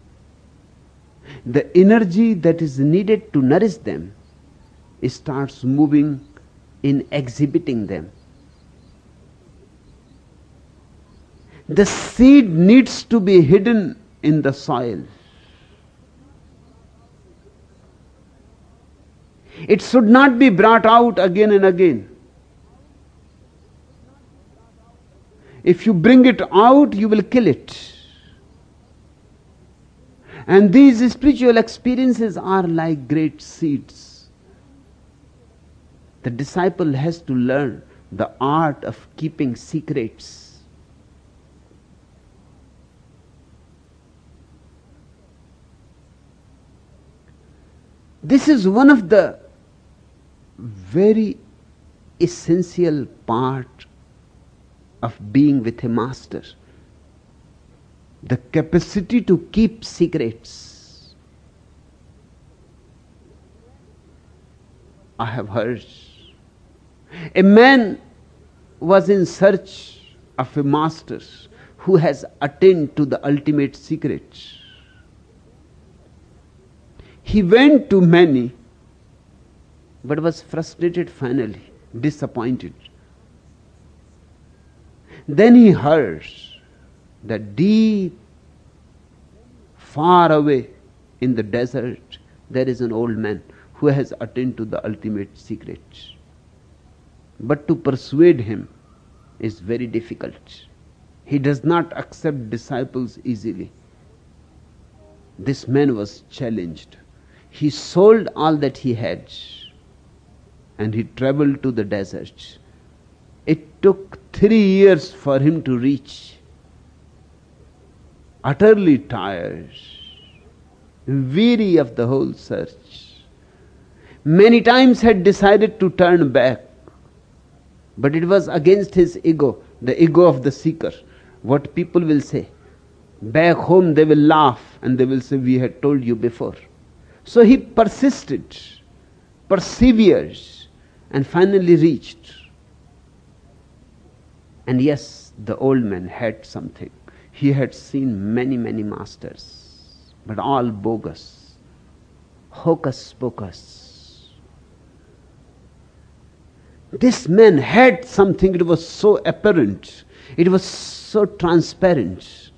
the energy that is needed to nourish them starts moving in exhibiting them. The seed needs to be hidden in the soil. It should not be brought out again and again. If you bring it out, you will kill it. And these spiritual experiences are like great seeds. The disciple has to learn the art of keeping secrets. This is one of the very essential part of being with a master. The capacity to keep secrets. I have heard a man was in search of a master who has attained to the ultimate secret. He went to many, but was frustrated finally, disappointed. Then he heard that deep, far away in the desert, there is an old man who has attained to the ultimate secret. But to persuade him is very difficult. He does not accept disciples easily. This man was challenged. He sold all that he had and he traveled to the desert. It took three years for him to reach. Utterly tired, weary of the whole search. Many times had decided to turn back, but it was against his ego, the ego of the seeker. What people will say. Back home they will laugh and they will say, we had told you before. So he persisted, persevered, and finally reached. And yes, the old man had something. He had seen many, many masters, but all bogus, hocus pocus. This man had something, it was so apparent, it was so transparent.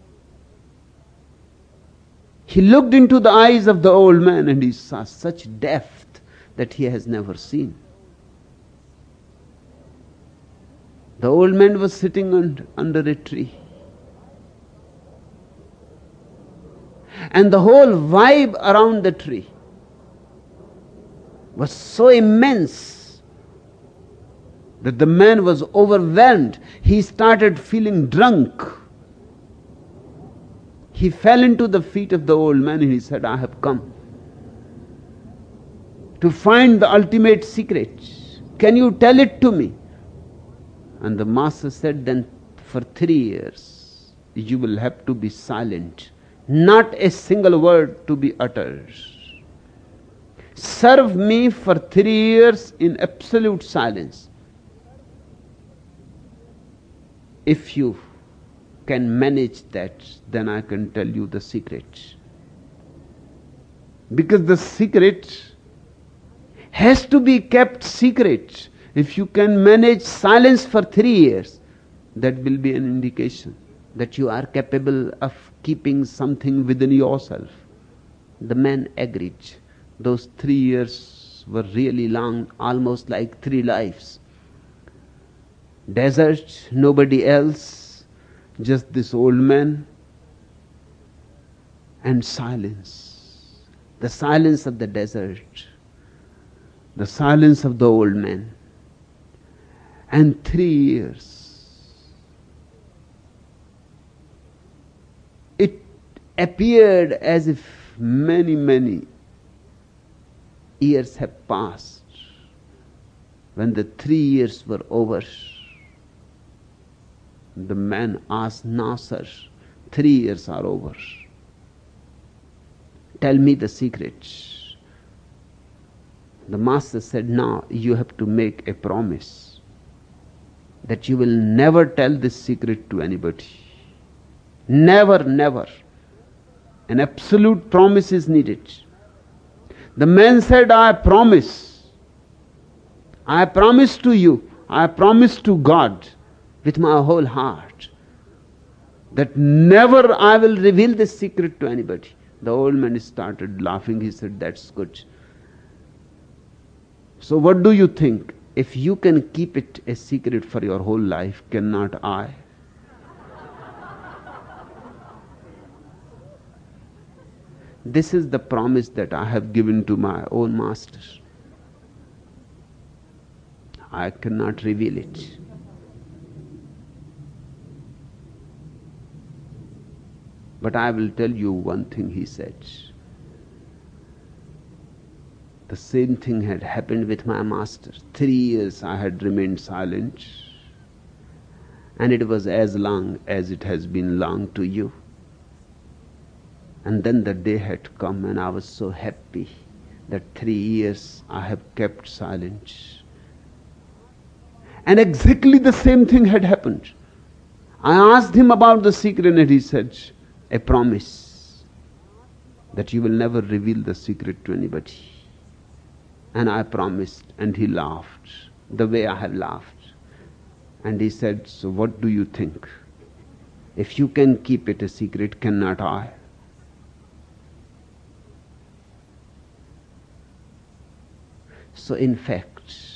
He looked into the eyes of the old man and he saw such depth that he has never seen. The old man was sitting under a tree. And the whole vibe around the tree was so immense that the man was overwhelmed. He started feeling drunk. He fell into the feet of the old man and he said, I have come to find the ultimate secret. Can you tell it to me? And the master said, then for three years you will have to be silent. Not a single word to be uttered. Serve me for three years in absolute silence. If you can manage that, then I can tell you the secret. Because the secret has to be kept secret. If you can manage silence for three years, that will be an indication that you are capable of keeping something within yourself. The man agreed. Those three years were really long, almost like three lives. Desert, nobody else, just this old man, and silence. The silence of the desert, the silence of the old man. And three years. It appeared as if many, many years have passed. When the three years were over, the man asked, now sir, three years are over. Tell me the secret. The master said, now you have to make a promise that you will never tell this secret to anybody. Never, never. An absolute promise is needed. The man said, I promise. I promise to you, I promise to God with my whole heart that never I will reveal this secret to anybody. The old man started laughing. He said, that's good. So what do you think? If you can keep it a secret for your whole life, cannot I? This is the promise that I have given to my own master. I cannot reveal it. But I will tell you one thing, he said. The same thing had happened with my master. Three years I had remained silent, and it was as long as it has been long to you. And then the day had come and I was so happy that three years I have kept silent. And exactly the same thing had happened. I asked him about the secret and he said, a promise that you will never reveal the secret to anybody. And I promised, and he laughed, the way I have laughed. And he said, so what do you think? If you can keep it a secret, cannot I? So in fact,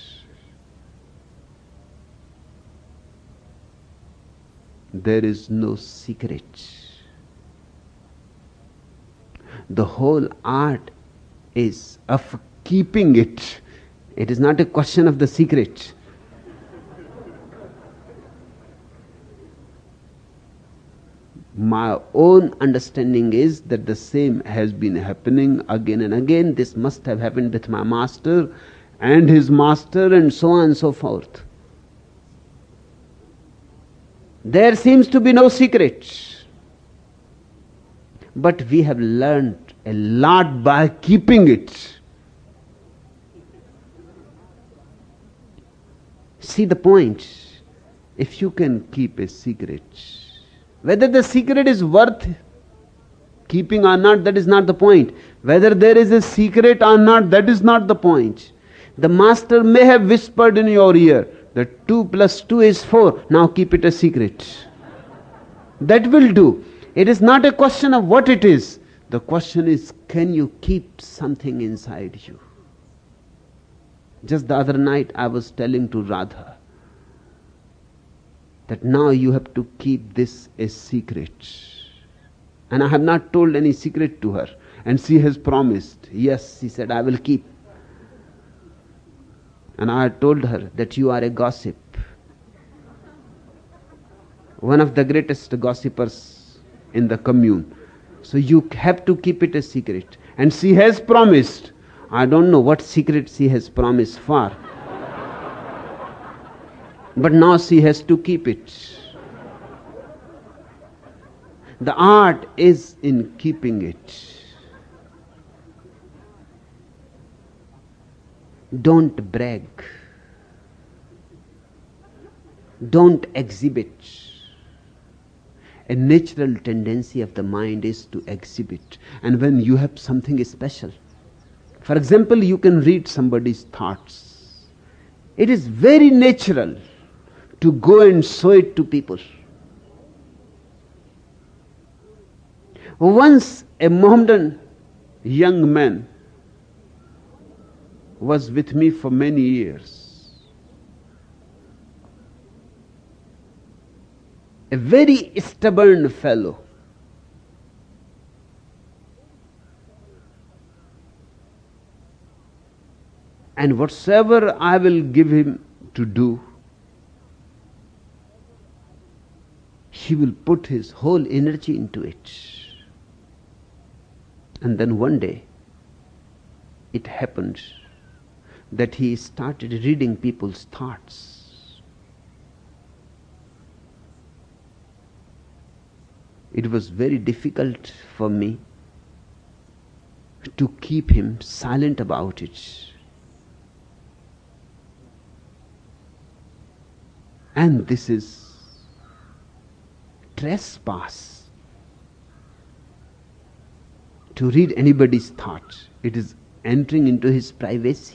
there is no secret. The whole art is of keeping it. It is not a question of the secret. My own understanding is that the same has been happening again and again. This must have happened with my master and his master and so on and so forth. There seems to be no secret. But we have learned a lot by keeping it. See the point. If you can keep a secret, whether the secret is worth keeping or not, that is not the point. Whether there is a secret or not, that is not the point. The master may have whispered in your ear that two plus two is four. Now keep it a secret. That will do. It is not a question of what it is. The question is, can you keep something inside you? Just the other night I was telling to Radha that now you have to keep this a secret. And I have not told any secret to her. And she has promised. Yes, she said, I will keep. And I told her that you are a gossip. One of the greatest gossipers in the commune. So you have to keep it a secret. And she has promised. I don't know what secret she has promised for. But now she has to keep it. The art is in keeping it. Don't brag. Don't exhibit. A natural tendency of the mind is to exhibit. And when you have something special, for example, you can read somebody's thoughts. It is very natural to go and show it to people. Once a Mohammedan young man was with me for many years. A very stubborn fellow. And whatsoever I will give him to do, he will put his whole energy into it. And then one day, it happened that he started reading people's thoughts. It was very difficult for me to keep him silent about it. And this is trespass. To read anybody's thoughts, it is entering into his privacy.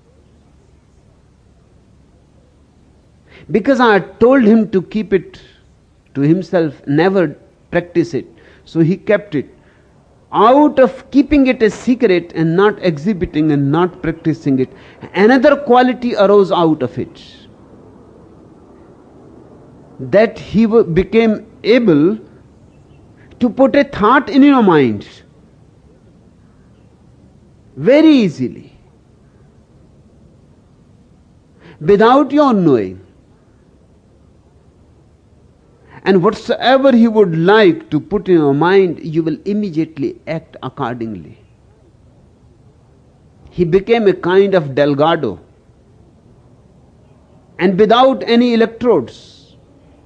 Because I told him to keep it to himself, never practice it. So he kept it. Out of keeping it a secret and not exhibiting and not practicing it, another quality arose out of it. That he became able to put a thought in your mind very easily, without your knowing. And whatsoever he would like to put in your mind, you will immediately act accordingly. He became a kind of Delgado, and without any electrodes.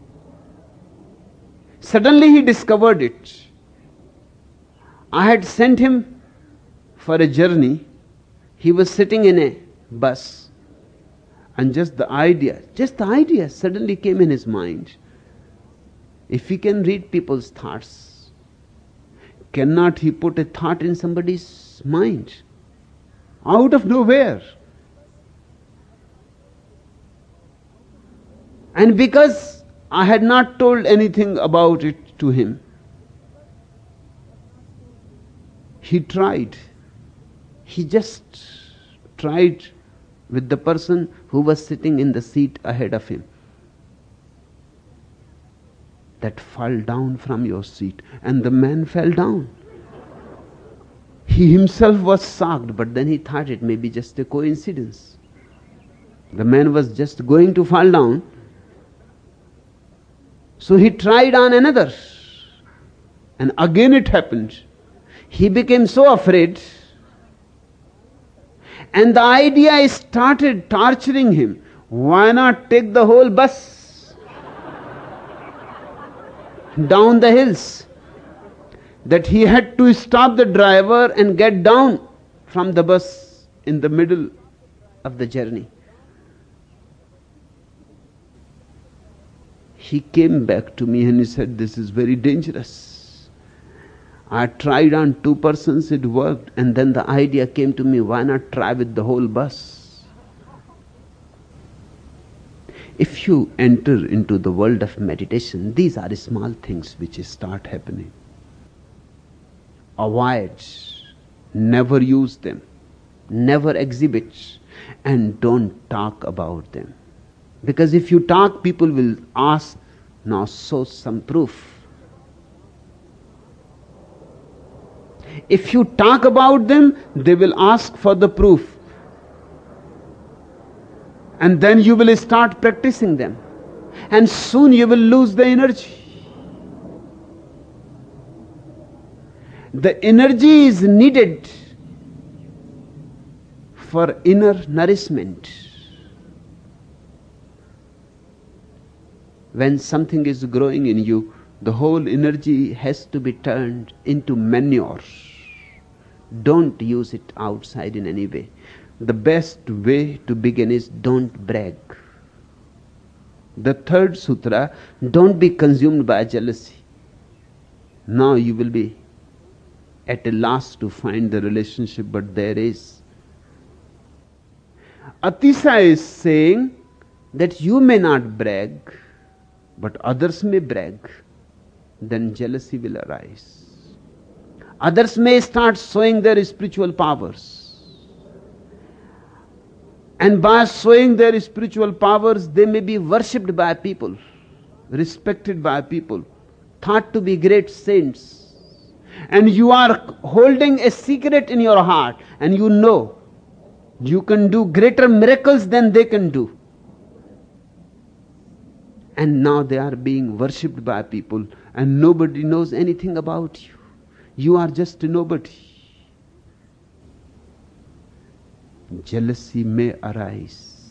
Suddenly he discovered it. I had sent him for a journey. He was sitting in a bus, and just the idea, just the idea suddenly came in his mind. If he can read people's thoughts, cannot he put a thought in somebody's mind? Out of nowhere. And because I had not told anything about it to him, he tried. He just tried with the person who was sitting in the seat ahead of him. That fall down from your seat. And the man fell down. He himself was shocked, but then he thought it may be just a coincidence. The man was just going to fall down. So he tried on another. And again it happened. He became so afraid. And the idea started torturing him. Why not take the whole bus down the hills? That he had to stop the driver and get down from the bus in the middle of the journey. He came back to me and he said, this is very dangerous. I tried on two persons, it worked, and then the idea came to me, why not try with the whole bus? If you enter into the world of meditation, these are small things which start happening. Avoid, never use them, never exhibit, and don't talk about them. Because if you talk, people will ask, now show some proof. If you talk about them, they will ask for the proof. And then you will start practicing them. And soon you will lose the energy. The energy is needed for inner nourishment. When something is growing in you, the whole energy has to be turned into manure. Don't use it outside in any way. The best way to begin is don't brag. The third sutra, don't be consumed by jealousy. Now you will be at a loss to find the relationship, but there is. Atisa is saying that you may not brag, but others may brag. Then jealousy will arise. Others may start showing their spiritual powers. And by showing their spiritual powers, they may be worshipped by people, respected by people, thought to be great saints. And you are holding a secret in your heart, and you know you can do greater miracles than they can do. And now they are being worshipped by people, and nobody knows anything about you. You are just a nobody. Jealousy may arise.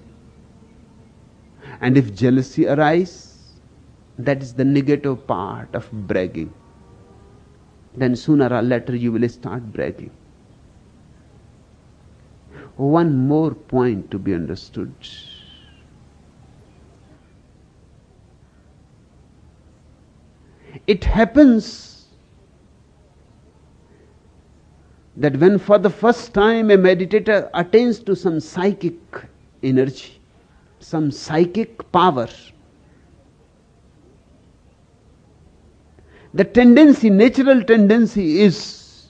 And if jealousy arises, that is the negative part of bragging. Then sooner or later you will start bragging. One more point to be understood. It happens that when for the first time a meditator attains to some psychic energy, some psychic power, the tendency, natural tendency is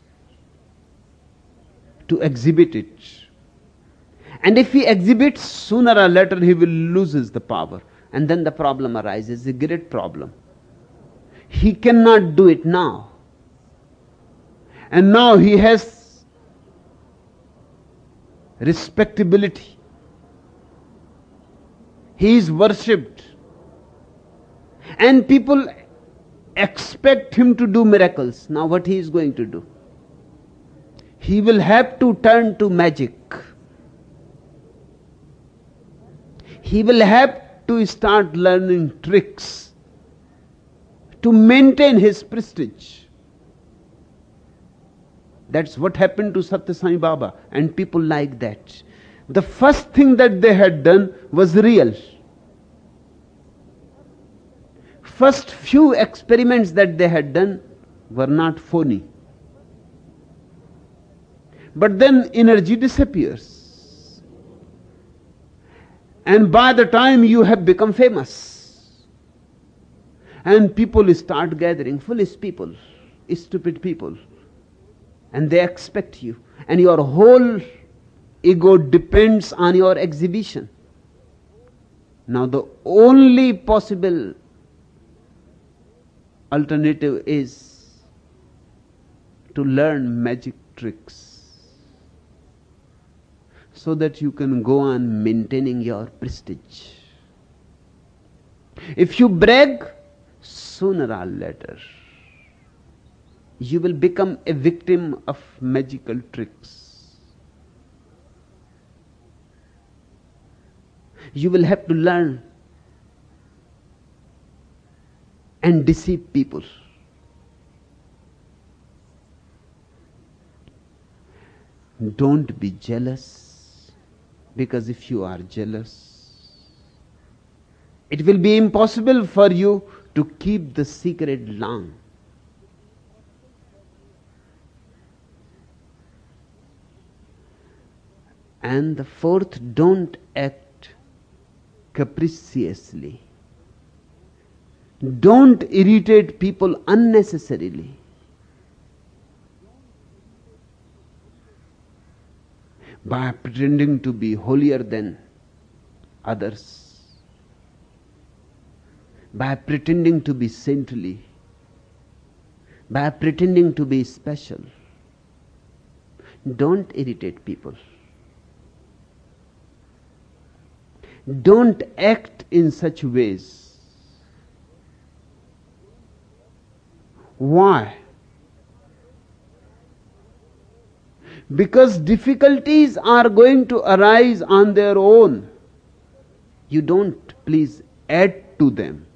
to exhibit it. And if he exhibits, sooner or later he will lose the power. And then the problem arises, a great problem. He cannot do it now. And now he has respectability. He is worshipped. And people expect him to do miracles. Now what he is going to do? He will have to turn to magic. He will have to start learning tricks to maintain his prestige. That's what happened to Satya Sai Baba and people like that. The first thing that they had done was real. First few experiments that they had done were not phony. But then energy disappears. And by the time you have become famous, and people start gathering, foolish people, stupid people, and they expect you, and your whole ego depends on your exhibition. Now the only possible alternative is to learn magic tricks so that you can go on maintaining your prestige. If you brag, sooner or later you will become a victim of magical tricks. You will have to learn and deceive people. Don't be jealous, because if you are jealous, it will be impossible for you to keep the secret long. And the fourth, don't act capriciously. Don't irritate people unnecessarily. By pretending to be holier than others, by pretending to be saintly, by pretending to be special. Don't irritate people. Don't act in such ways. Why? Because difficulties are going to arise on their own. You don't please add to them.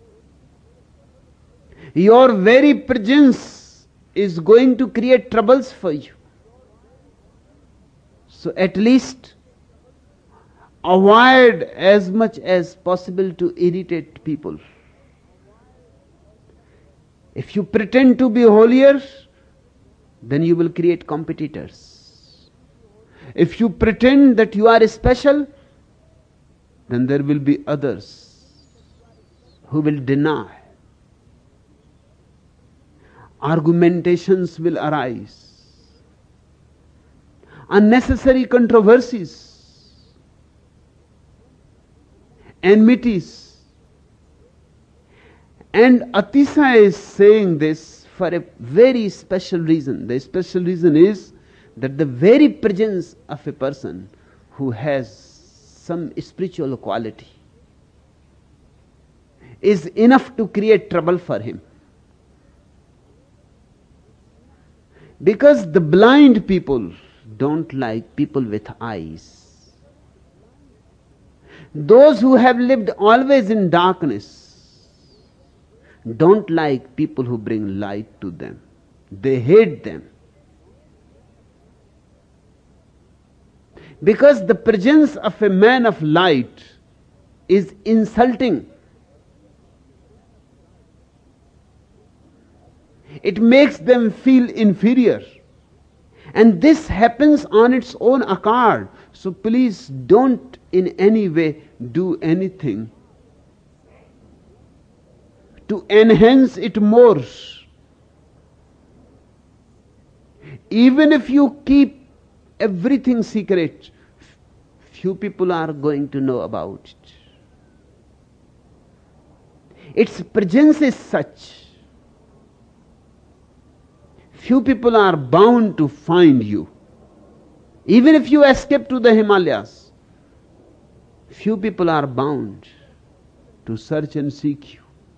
Your very presence is going to create troubles for you. So at least avoid as much as possible to irritate people. If you pretend to be holier, then you will create competitors. If you pretend that you are special, then there will be others who will deny. Argumentations will arise. Unnecessary controversies. Enmities. And Atisa is saying this for a very special reason. The special reason is that the very presence of a person who has some spiritual quality is enough to create trouble for him. Because the blind people don't like people with eyes. Those who have lived always in darkness don't like people who bring light to them. They hate them. Because the presence of a man of light is insulting. It makes them feel inferior. And this happens on its own accord. So please don't in any way do anything to enhance it more. Even if you keep everything secret, few people are going to know about it. Its presence is such. Few people are bound to find you. Even if you escape to the Himalayas, few people are bound to search and seek you.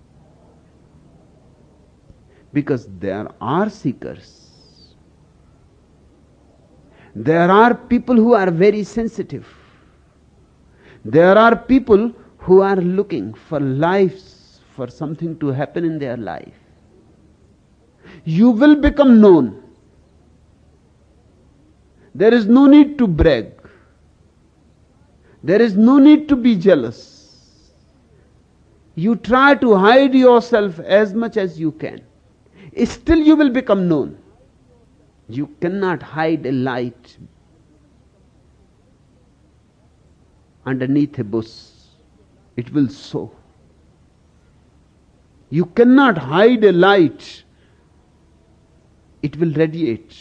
Because there are seekers. There are people who are very sensitive. There are people who are looking for lives, for something to happen in their life. You will become known. There is no need to brag. There is no need to be jealous. You try to hide yourself as much as you can. Still you will become known. You cannot hide a light underneath a bush. It will show. You cannot hide a light. It will radiate.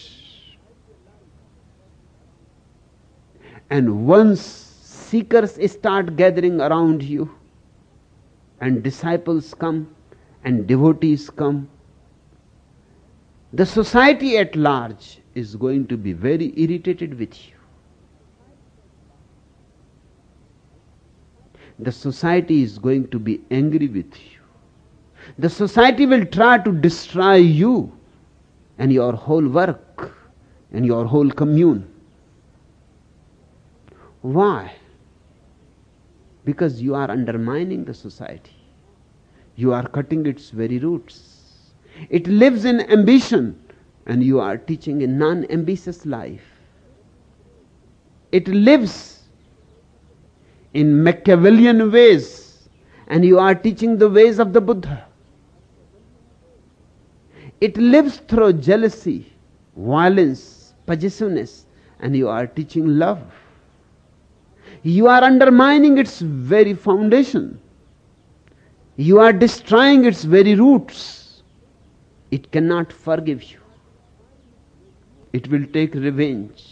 And once seekers start gathering around you, and disciples come, and devotees come, the society at large is going to be very irritated with you. The society is going to be angry with you. The society will try to destroy you and your whole work and your whole commune. Why? Because you are undermining the society. You are cutting its very roots. It lives in ambition, and you are teaching a non-ambitious life. It lives in Machiavellian ways, and you are teaching the ways of the Buddha. It lives through jealousy, violence, possessiveness, and you are teaching love. You are undermining its very foundation. You are destroying its very roots. It cannot forgive you. It will take revenge.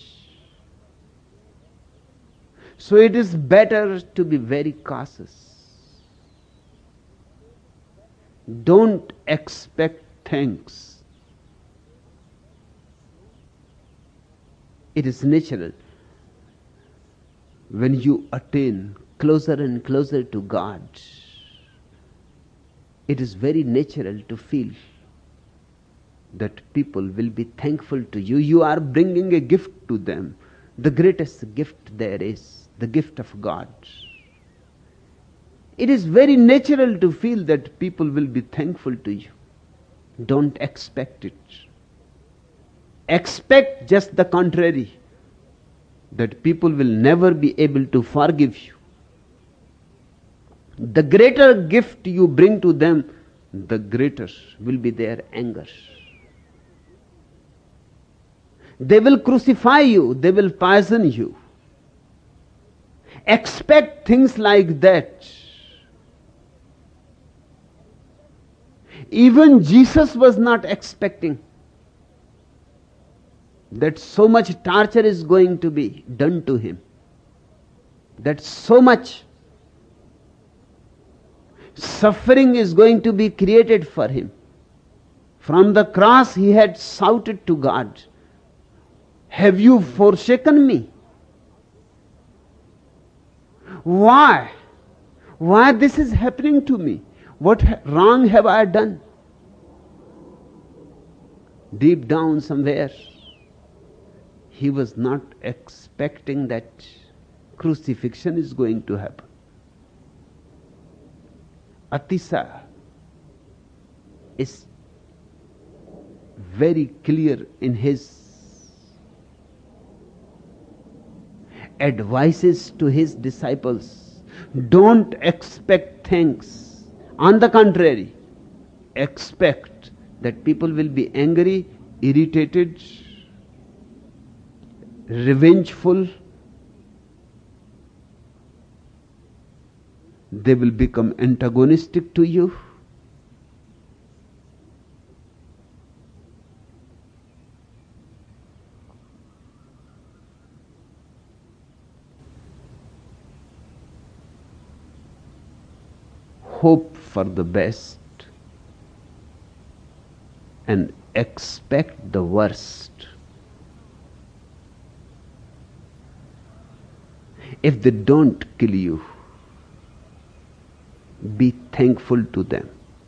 So it is better to be very cautious. Don't expect thanks. It is natural. When you attain closer and closer to God, it is very natural to feel that people will be thankful to you. You are bringing a gift to them, the greatest gift there is, the gift of God. It is very natural to feel that people will be thankful to you. Don't expect it. Expect just the contrary, that people will never be able to forgive you. The greater gift you bring to them, the greater will be their anger. They will crucify you, they will poison you. Expect things like that. Even Jesus was not expecting that so much torture is going to be done to him, that so much suffering is going to be created for him. From the cross he had shouted to God, "Have you forsaken me? Why? Why this is happening to me? What wrong have I done?" Deep down somewhere, he was not expecting that crucifixion is going to happen. Atisa is very clear in his advices to his disciples. Don't expect thanks. On the contrary, expect that people will be angry, irritated, revengeful. They will become antagonistic to you. Hope for the best and expect the worst. If they don't kill you, be thankful to them.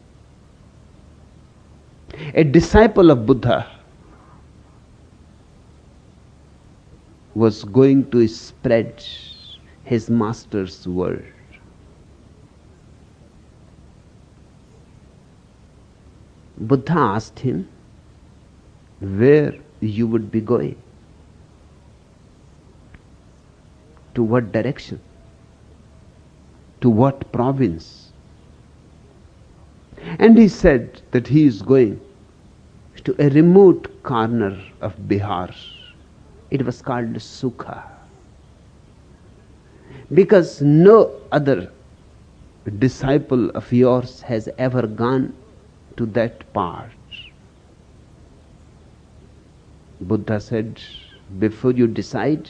A disciple of Buddha was going to spread his master's word. Buddha asked him where you would be going, to what direction, to what province. And he said that he is going to a remote corner of Bihar. It was called Sukha, because no other disciple of yours has ever gone to that part. Buddha said, before you decide,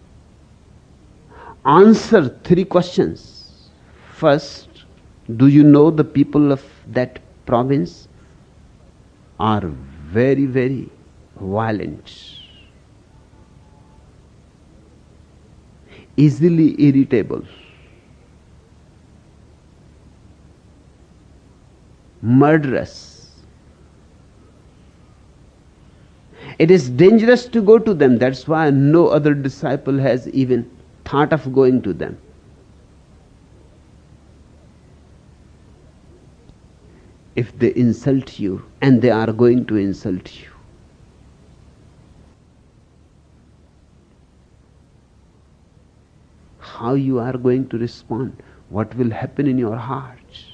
answer three questions. First, do you know the people of that province are very, very violent, easily irritable, murderous. It is dangerous to go to them. That's why no other disciple has even thought of going to them. If they insult you, and they are going to insult you, how you are going to respond? What will happen in your heart?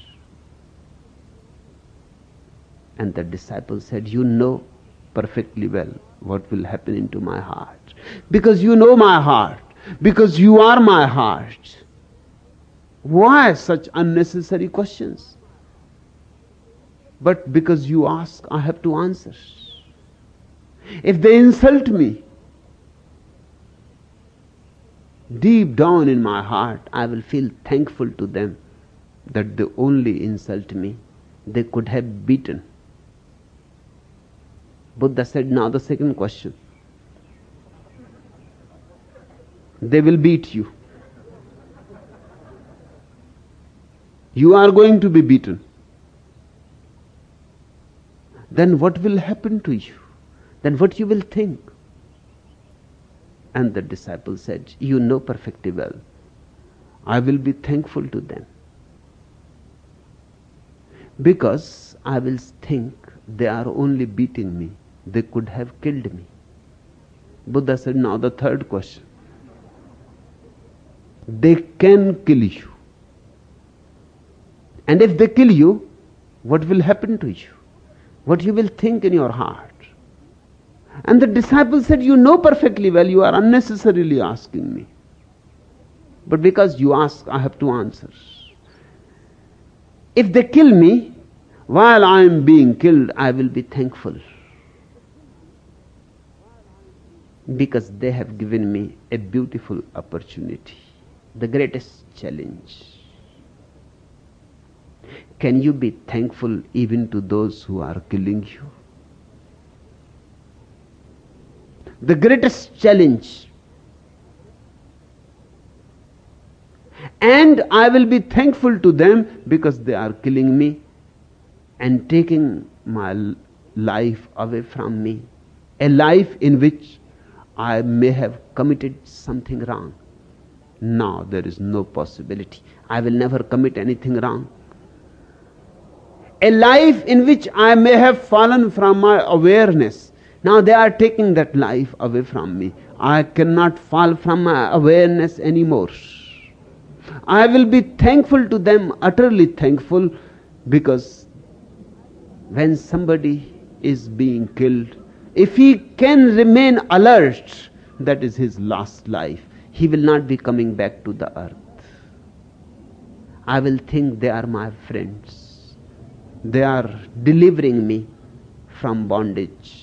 And the disciple said, you know perfectly well what will happen into my heart, because you know my heart, because you are my heart. Why such unnecessary questions? But because you ask, I have to answer. If they insult me, deep down in my heart, I will feel thankful to them that they only insult me. They could have beaten. Buddha said, now the second question. They will beat you. You are going to be beaten. Then what will happen to you? Then what you will think? And the disciple said, you know perfectly well. I will be thankful to them, because I will think they are only beating me. They could have killed me. Buddha said, now the third question. They can kill you. And if they kill you, what will happen to you? What you will think in your heart? And the disciple said, you know perfectly well, you are unnecessarily asking me. But because you ask, I have to answer. If they kill me, while I am being killed, I will be thankful, because they have given me a beautiful opportunity, the greatest challenge. Can you be thankful even to those who are killing you? The greatest challenge. And I will be thankful to them because they are killing me and taking my life away from me. A life in which I may have committed something wrong. Now there is no possibility. I will never commit anything wrong. A life in which I may have fallen from my awareness. Now they are taking that life away from me. I cannot fall from my awareness anymore. I will be thankful to them, utterly thankful, because when somebody is being killed, if he can remain alert, that is his last life. He will not be coming back to the earth. I will think they are my friends. They are delivering me from bondage.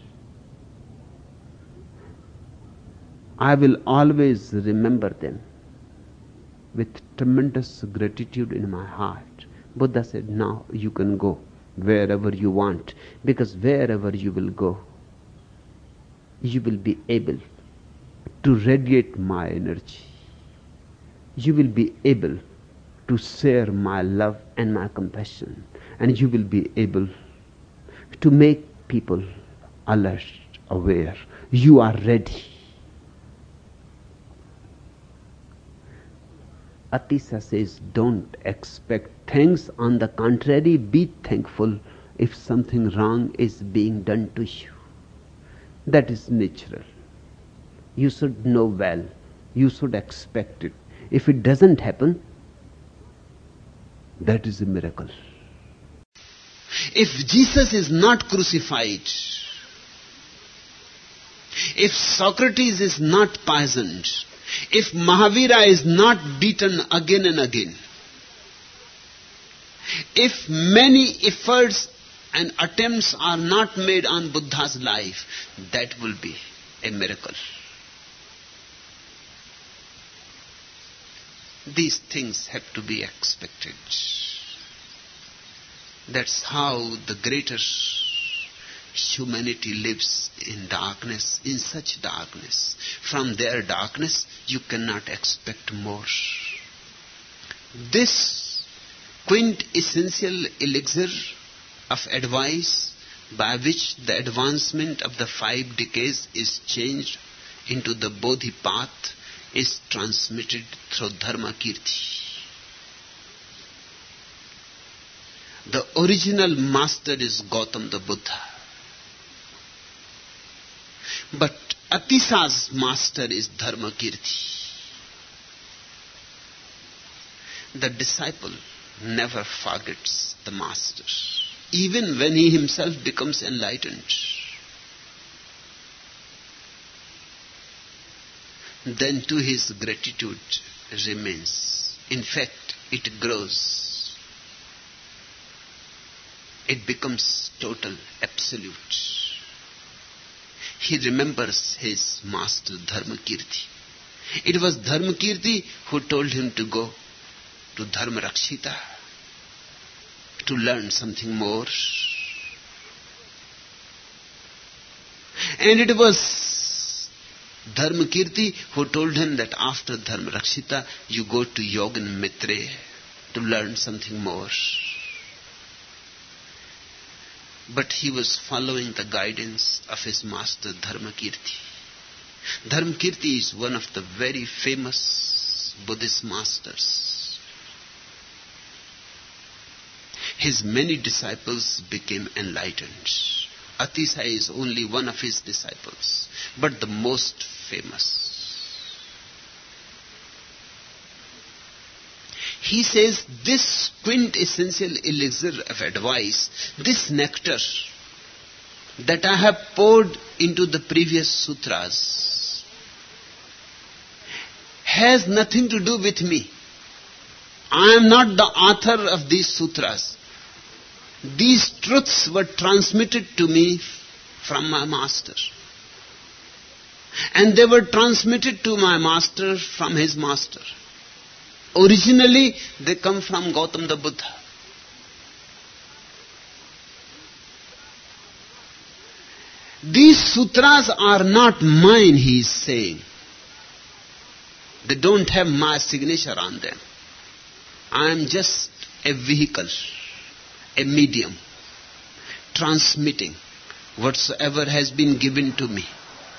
I will always remember them with tremendous gratitude in my heart. Buddha said, now you can go wherever you want, because wherever you will go, you will be able to radiate my energy. You will be able to share my love and my compassion, and you will be able to make people alert, aware. You are ready. Atisa says, don't expect thanks. On the contrary, be thankful if something wrong is being done to you. That is natural. You should know well. You should expect it. If it doesn't happen, that is a miracle. If Jesus is not crucified, if Socrates is not poisoned, if Mahavira is not beaten again and again, if many efforts and attempts are not made on Buddha's life, that will be a miracle. These things have to be expected. That's how the greater humanity lives in darkness, in such darkness. From their darkness, you cannot expect more. This quintessential elixir of advice by which the advancement of the five decades is changed into the Bodhi path is transmitted through Dharma Kirti. The original master is Gautam the Buddha. But Atisa's master is Dharma Kirti. The disciple never forgets the master, even when he himself becomes enlightened. Then too his gratitude remains. In fact, it grows. It becomes total, absolute. He remembers his master Dharmakirti. It was Dharmakirti who told him to go to Dharmarakshita to learn something more. And it was Dharmakirti who told him that after Dharmarakshita you go to Yogan Mitre to learn something more. But he was following the guidance of his master Dharmakirti. Dharmakirti is one of the very famous Buddhist masters. His many disciples became enlightened. Atisa is only one of his disciples, but the most famous. He says this quintessential elixir of advice, this nectar that I have poured into the previous sutras, has nothing to do with me. I am not the author of these sutras. These truths were transmitted to me from my master. And they were transmitted to my master from his master. Originally, they come from Gautam the Buddha. These sutras are not mine, he is saying. They don't have my signature on them. I am just a vehicle, a medium, transmitting whatsoever has been given to me.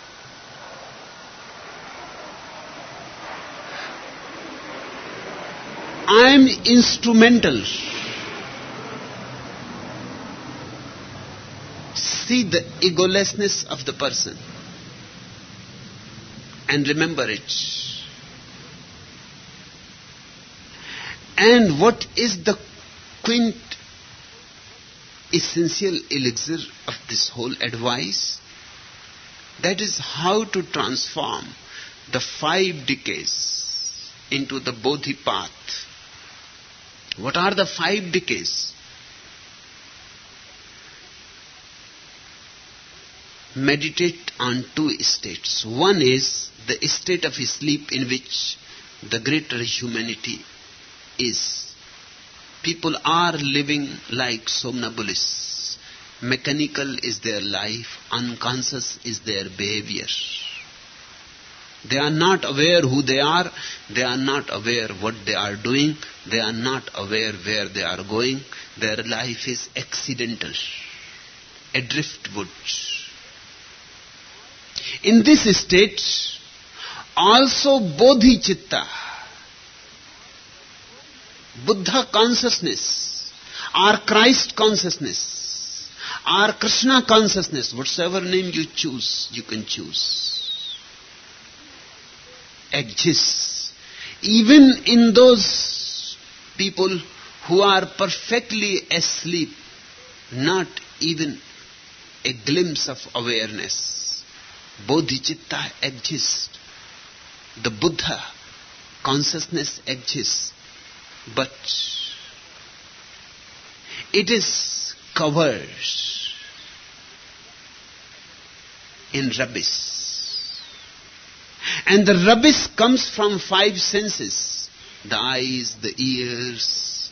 I am instrumental. See the egolessness of the person and remember it. And what is the quintessential elixir of this whole advice? That is how to transform the five decays into the Bodhi path. What are the five decays? Meditate on two states. One is the state of sleep in which the greater humanity is. People are living like somnambulists. Mechanical is their life, unconscious is their behavior. They are not aware who they are, they are not aware what they are doing, they are not aware where they are going. Their life is accidental, a driftwood. In this state, also Bodhicitta, Buddha consciousness, or Christ consciousness, or Krishna consciousness, whatsoever name you choose, you can choose, exists even in those people who are perfectly asleep not even a glimpse of awareness. Bodhicitta exists. The Buddha consciousness exists. But it is covered in rubbish. And the rubbish comes from five senses. The eyes, the ears,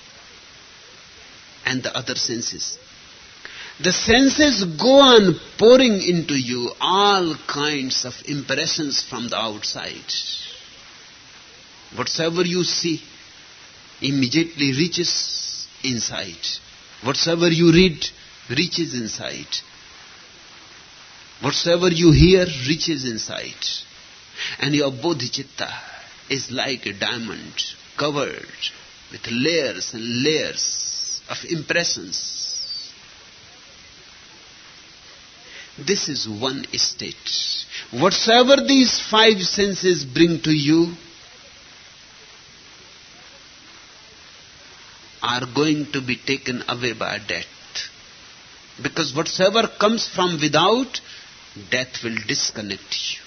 and the other senses. The senses go on pouring into you all kinds of impressions from the outside. Whatsoever you see immediately reaches inside. Whatsoever you read reaches inside. Whatsoever you hear reaches inside. And your bodhicitta is like a diamond covered with layers and layers of impressions. This is one state. Whatsoever these five senses bring to you are going to be taken away by death. Because whatsoever comes from without, death will disconnect you.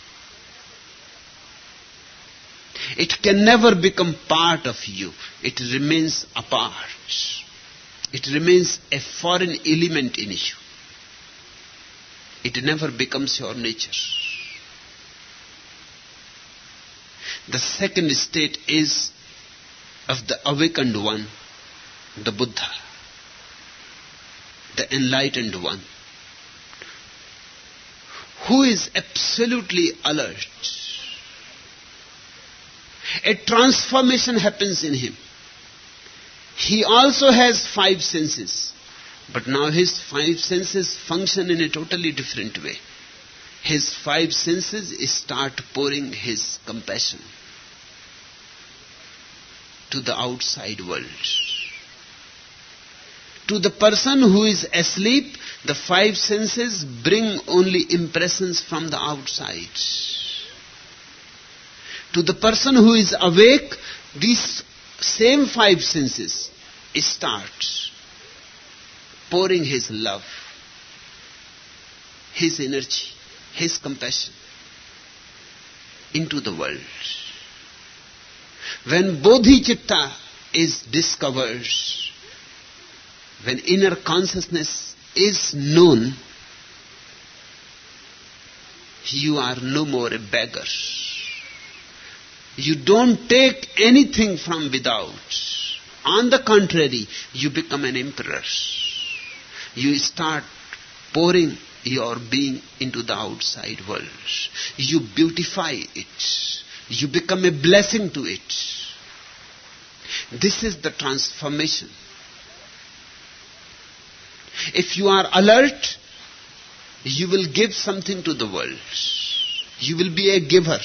It can never become part of you. It remains apart. It remains a foreign element in you. It never becomes your nature. The second state is of the awakened one, the Buddha, the enlightened one, who is absolutely alert. A transformation happens in him. He also has five senses, but now his five senses function in a totally different way. His five senses start pouring his compassion to the outside world. To the person who is asleep, the five senses bring only impressions from the outside. To the person who is awake, these same five senses start pouring his love, his energy, his compassion into the world. When bodhicitta is discovered, when inner consciousness is known, you are no more a beggar. You don't take anything from without. On the contrary, you become an emperor. You start pouring your being into the outside world. You beautify it. You become a blessing to it. This is the transformation. If you are alert, you will give something to the world. You will be a giver.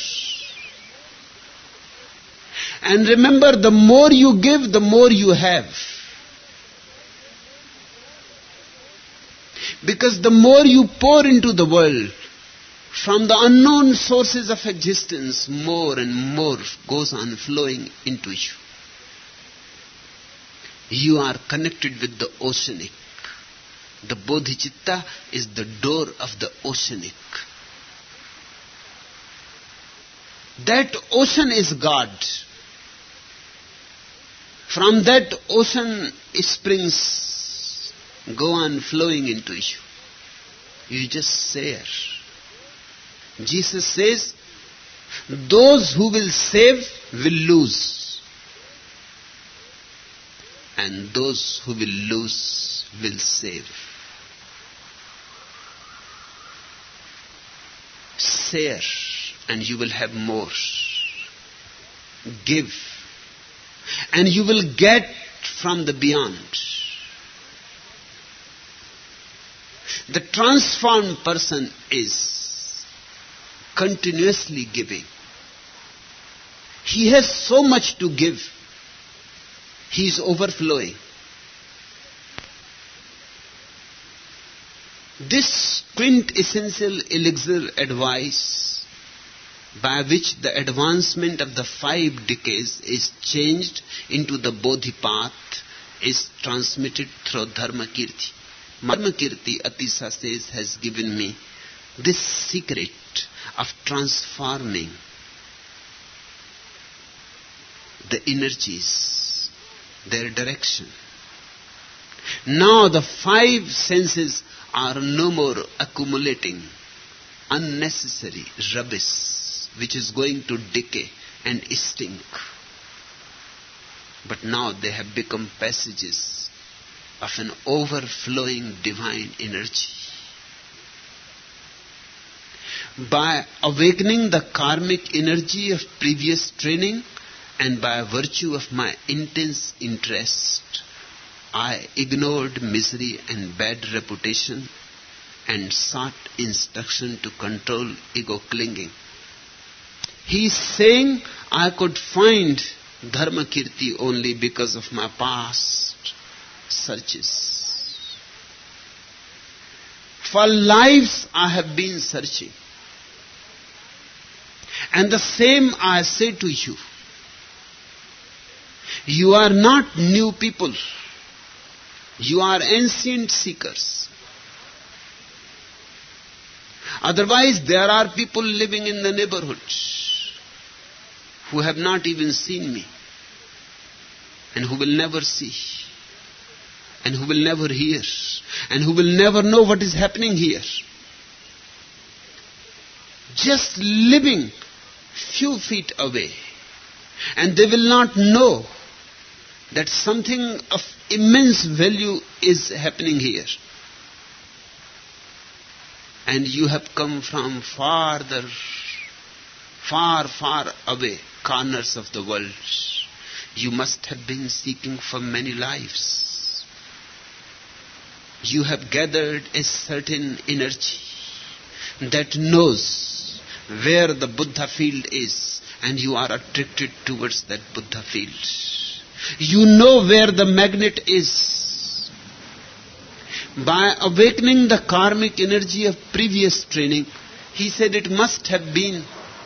And remember, the more you give, the more you have. Because the more you pour into the world, from the unknown sources of existence, more and more goes on flowing into you. You are connected with the oceanic. The bodhicitta is the door of the oceanic. That ocean is God. From that ocean, springs go on flowing into you. You just share. Jesus says, those who will save will lose. And those who will lose will save. Share and you will have more. Give and you will get from the beyond. The transformed person is continuously giving. He has so much to give. He is overflowing. This quintessential elixir advice, by which the advancement of the five decays is changed into the Bodhi path, is transmitted through Dharma Kirti. Dharmakirti Atisa says has given me this secret of transforming the energies, their direction. Now the five senses are no more accumulating unnecessary rubbish which is going to decay and stink. But now they have become passages of an overflowing divine energy. By awakening the karmic energy of previous training and by virtue of my intense interest, I ignored misery and bad reputation and sought instruction to control ego clinging. He is saying I could find Dharmakirti only because of my past searches. For lives I have been searching. And the same I say to you. You are not new people. You are ancient seekers. Otherwise, there are people living in the neighborhood who have not even seen me and who will never see and who will never hear and who will never know what is happening here. Just living few feet away, and they will not know that something of immense value is happening here. And you have come from farther, far, far away corners of the world. You must have been seeking for many lives. You have gathered a certain energy that knows where the Buddha field is, and you are attracted towards that Buddha field. You know where the magnet is. By awakening the karmic energy of previous training, he said it must have been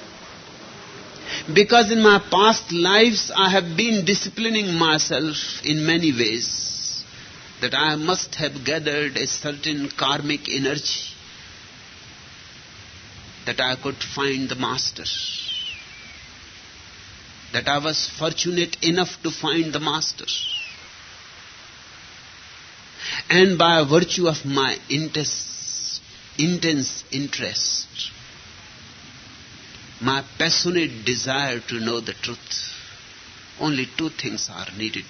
because in my past lives I have been disciplining myself in many ways, that I must have gathered a certain karmic energy that I could find the master. That I was fortunate enough to find the master. And by virtue of my intense, intense interest, my passionate desire to know the truth, only two things are needed.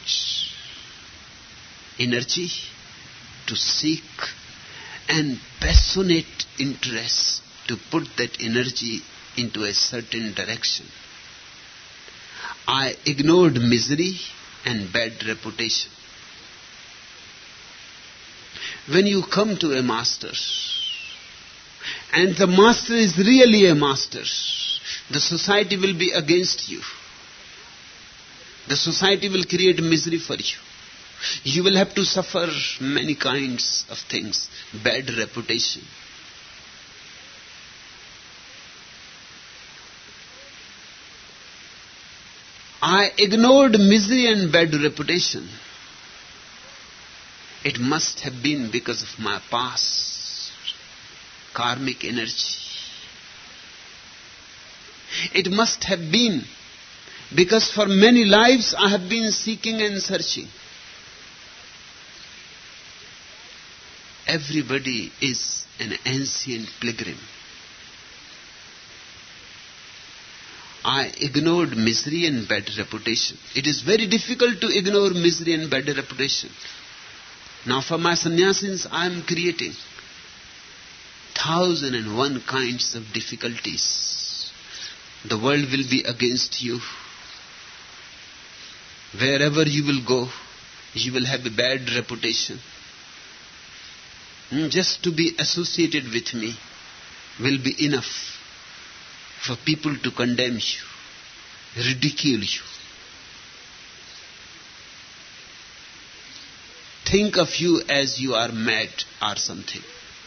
Energy to seek and passionate interest to put that energy into a certain direction. I ignored misery and bad reputation. When you come to a master, and the master is really a master, the society will be against you. The society will create misery for you. You will have to suffer many kinds of things, bad reputation. I ignored misery and bad reputation. It must have been because of my past karmic energy. It must have been because for many lives I have been seeking and searching. Everybody is an ancient pilgrim. I ignored misery and bad reputation. It is very difficult to ignore misery and bad reputation. Now for my sannyasins, I am creating thousand and one kinds of difficulties. The world will be against you. Wherever you will go, you will have a bad reputation. Just to be associated with me will be enough for people to condemn you, ridicule you. Think of you as you are mad or something.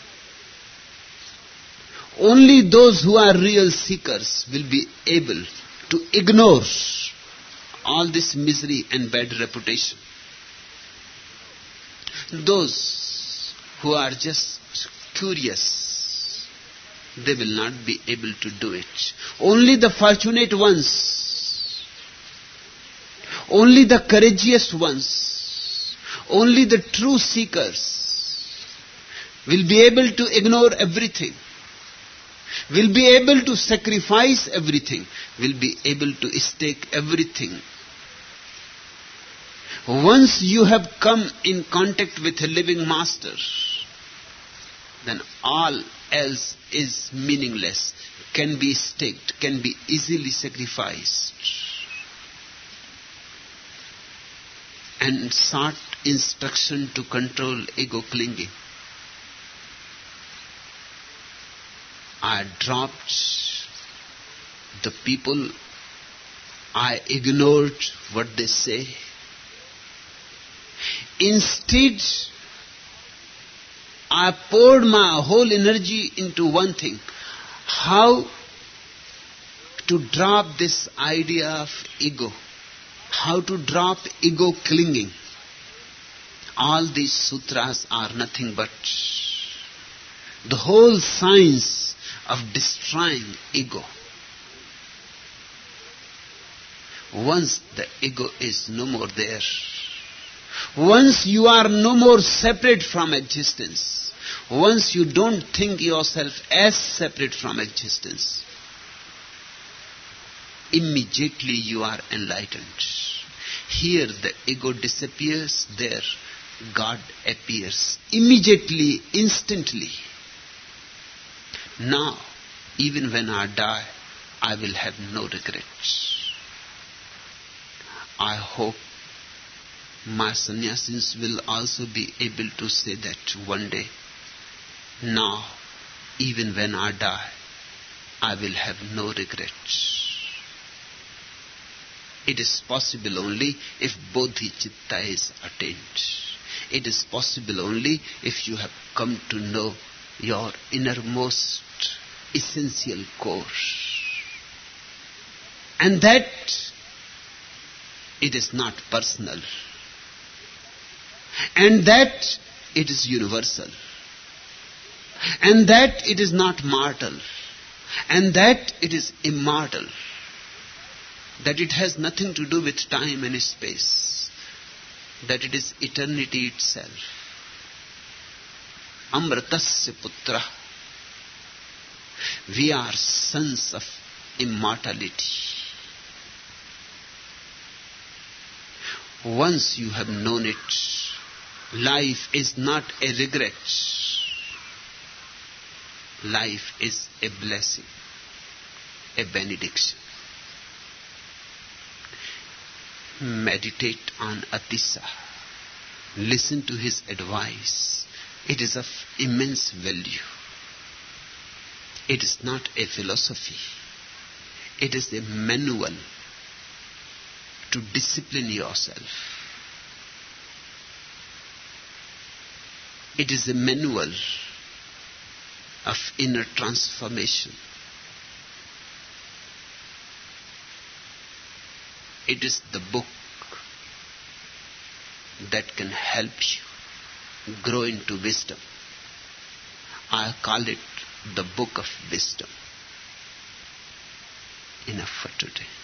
Only those who are real seekers will be able to ignore all this misery and bad reputation. Those who are just curious, they will not be able to do it. Only the fortunate ones, only the courageous ones, only the true seekers will be able to ignore everything, will be able to sacrifice everything, will be able to stake everything. Once you have come in contact with a living master, then all else is meaningless, can be staked, can be easily sacrificed. And sought instruction to control ego clinging. I dropped the people, I ignored what they say. Instead, I poured my whole energy into one thing: how to drop this idea of ego, how to drop ego clinging. All these sutras are nothing but the whole science of destroying ego. Once the ego is no more there, once you are no more separate from existence, once you don't think yourself as separate from existence, immediately you are enlightened. Here the ego disappears, there God appears. Immediately, instantly. Now, even when I die, I will have no regrets. I hope my sannyasins will also be able to say that one day. Now, even when I die, I will have no regrets. It is possible only if bodhicitta is attained. It is possible only if you have come to know your innermost essential core. And that it is not personal. And that it is universal. And that it is not mortal. And that it is immortal. That it has nothing to do with time and space. That it is eternity itself. Amritasya putra. We are sons of immortality. Once you have known it, life is not a regret. Life is a blessing, a benediction. Meditate on Atisa. Listen to his advice. It is of immense value. It is not a philosophy. It is a manual to discipline yourself. It is a manual of inner transformation. It is the book that can help you grow into wisdom. I call it the book of wisdom. Enough for today.